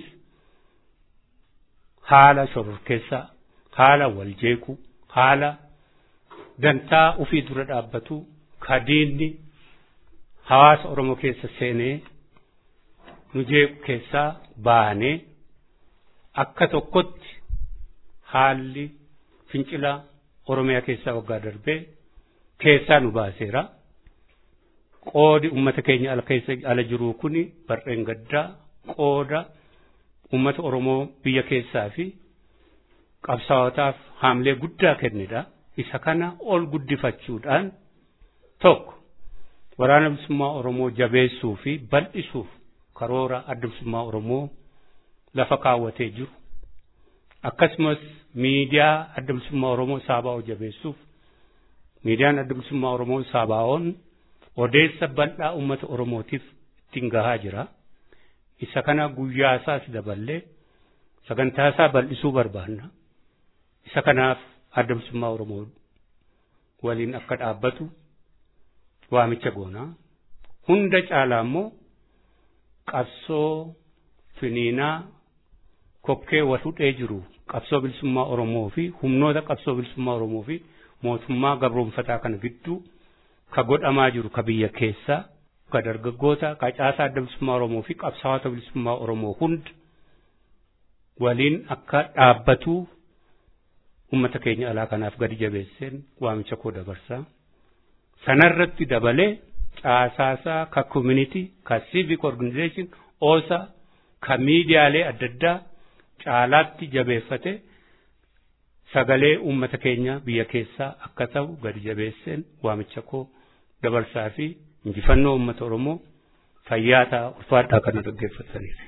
haala shororkeessaa, haala waljeequu, haala dantaa ofii dura dhaabbatu kadiinni hawaasa Oromoo keessa seenee nu jeequ keessaa baanee akka tokkotti haalli fincila Oromiyaa keessaa waggaa darbee keessaa nu baaseera. Qoodi uummata keenya ala jiru kuni barreen gaddaa qooda uummata Oromoo biyya keessaa fi qabsaa'otaaf haamlee guddaa kennedha. Isa kana ol guddifachuudhaan tokko waraana bilisummaa Oromoo jabeessuu fi bal'isuuf karoora adda bilisummaa Oromoo lafa kaawwatee jiru. Akkasumas miidiyaa adda bilisummaa Oromoo Saabaa'oo jabeessuuf miidiyaan adda bilisummaa Oromoo Saabaa'oon odeessa bal'aa uummata Oromootiif ittiin gahaa jira. Isa kana guyyaasaas daballee sagantaasaa bal'isuu barbaanna. Isa kanaaf adda bilisummaa Oromoo waliin akka dhaabbatu waamicha goonaa. Hunda caalaa immoo qabsoo finiinaa kokkee wal hudhee jiru qabsoo bilisummaa Oromoo fi humnoota qabsoo bilisummaa Oromoo fi mootummaa gabroonfataa kana gidduu ka godhamaa jiru ka biyya keessaa ka dargaggoota ka caasaa adda bilisummaa Oromoo fi qabsaa'ota bilisummaa Oromoo hunda waliin akka dhaabbatu uummata keenya alaa kanaaf gadi jabeesseen waamicha koo dabarsaa. Sanarratti dabalee caasaasaa ka community ka civic organization oosa ka miidiyaalee adda addaa caalaatti jabeeffate sagalee uummata keenya biyya keessaa akka ta'u gadi jabeesseen waamicha koo dabarsaa fi injifannoo uummata Oromoo fayyaa ta'a ulfaadhaa kana dhaggeeffataniif.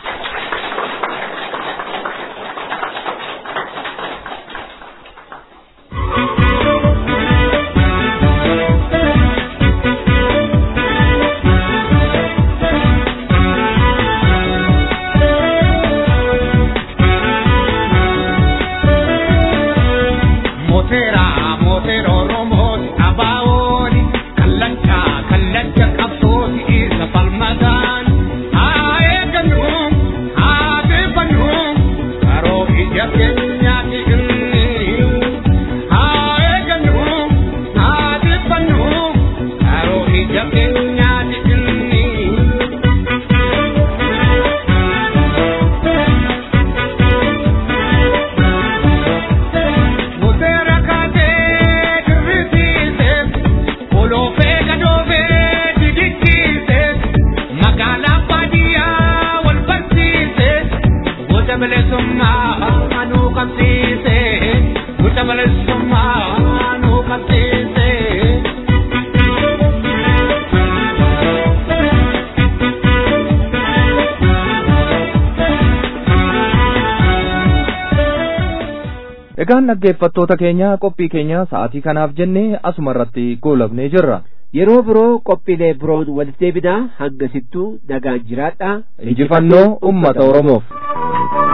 Egaan dhaggeeffattoota keenya qophii keenya sa'aatii kanaaf jennee asuma irratti goolabnee jirra. Yeroo biroo qophiilee biroon walitti deebinaa hanga sittuu nagaan jiraadhaa. Injifannoo uummata Oromoof.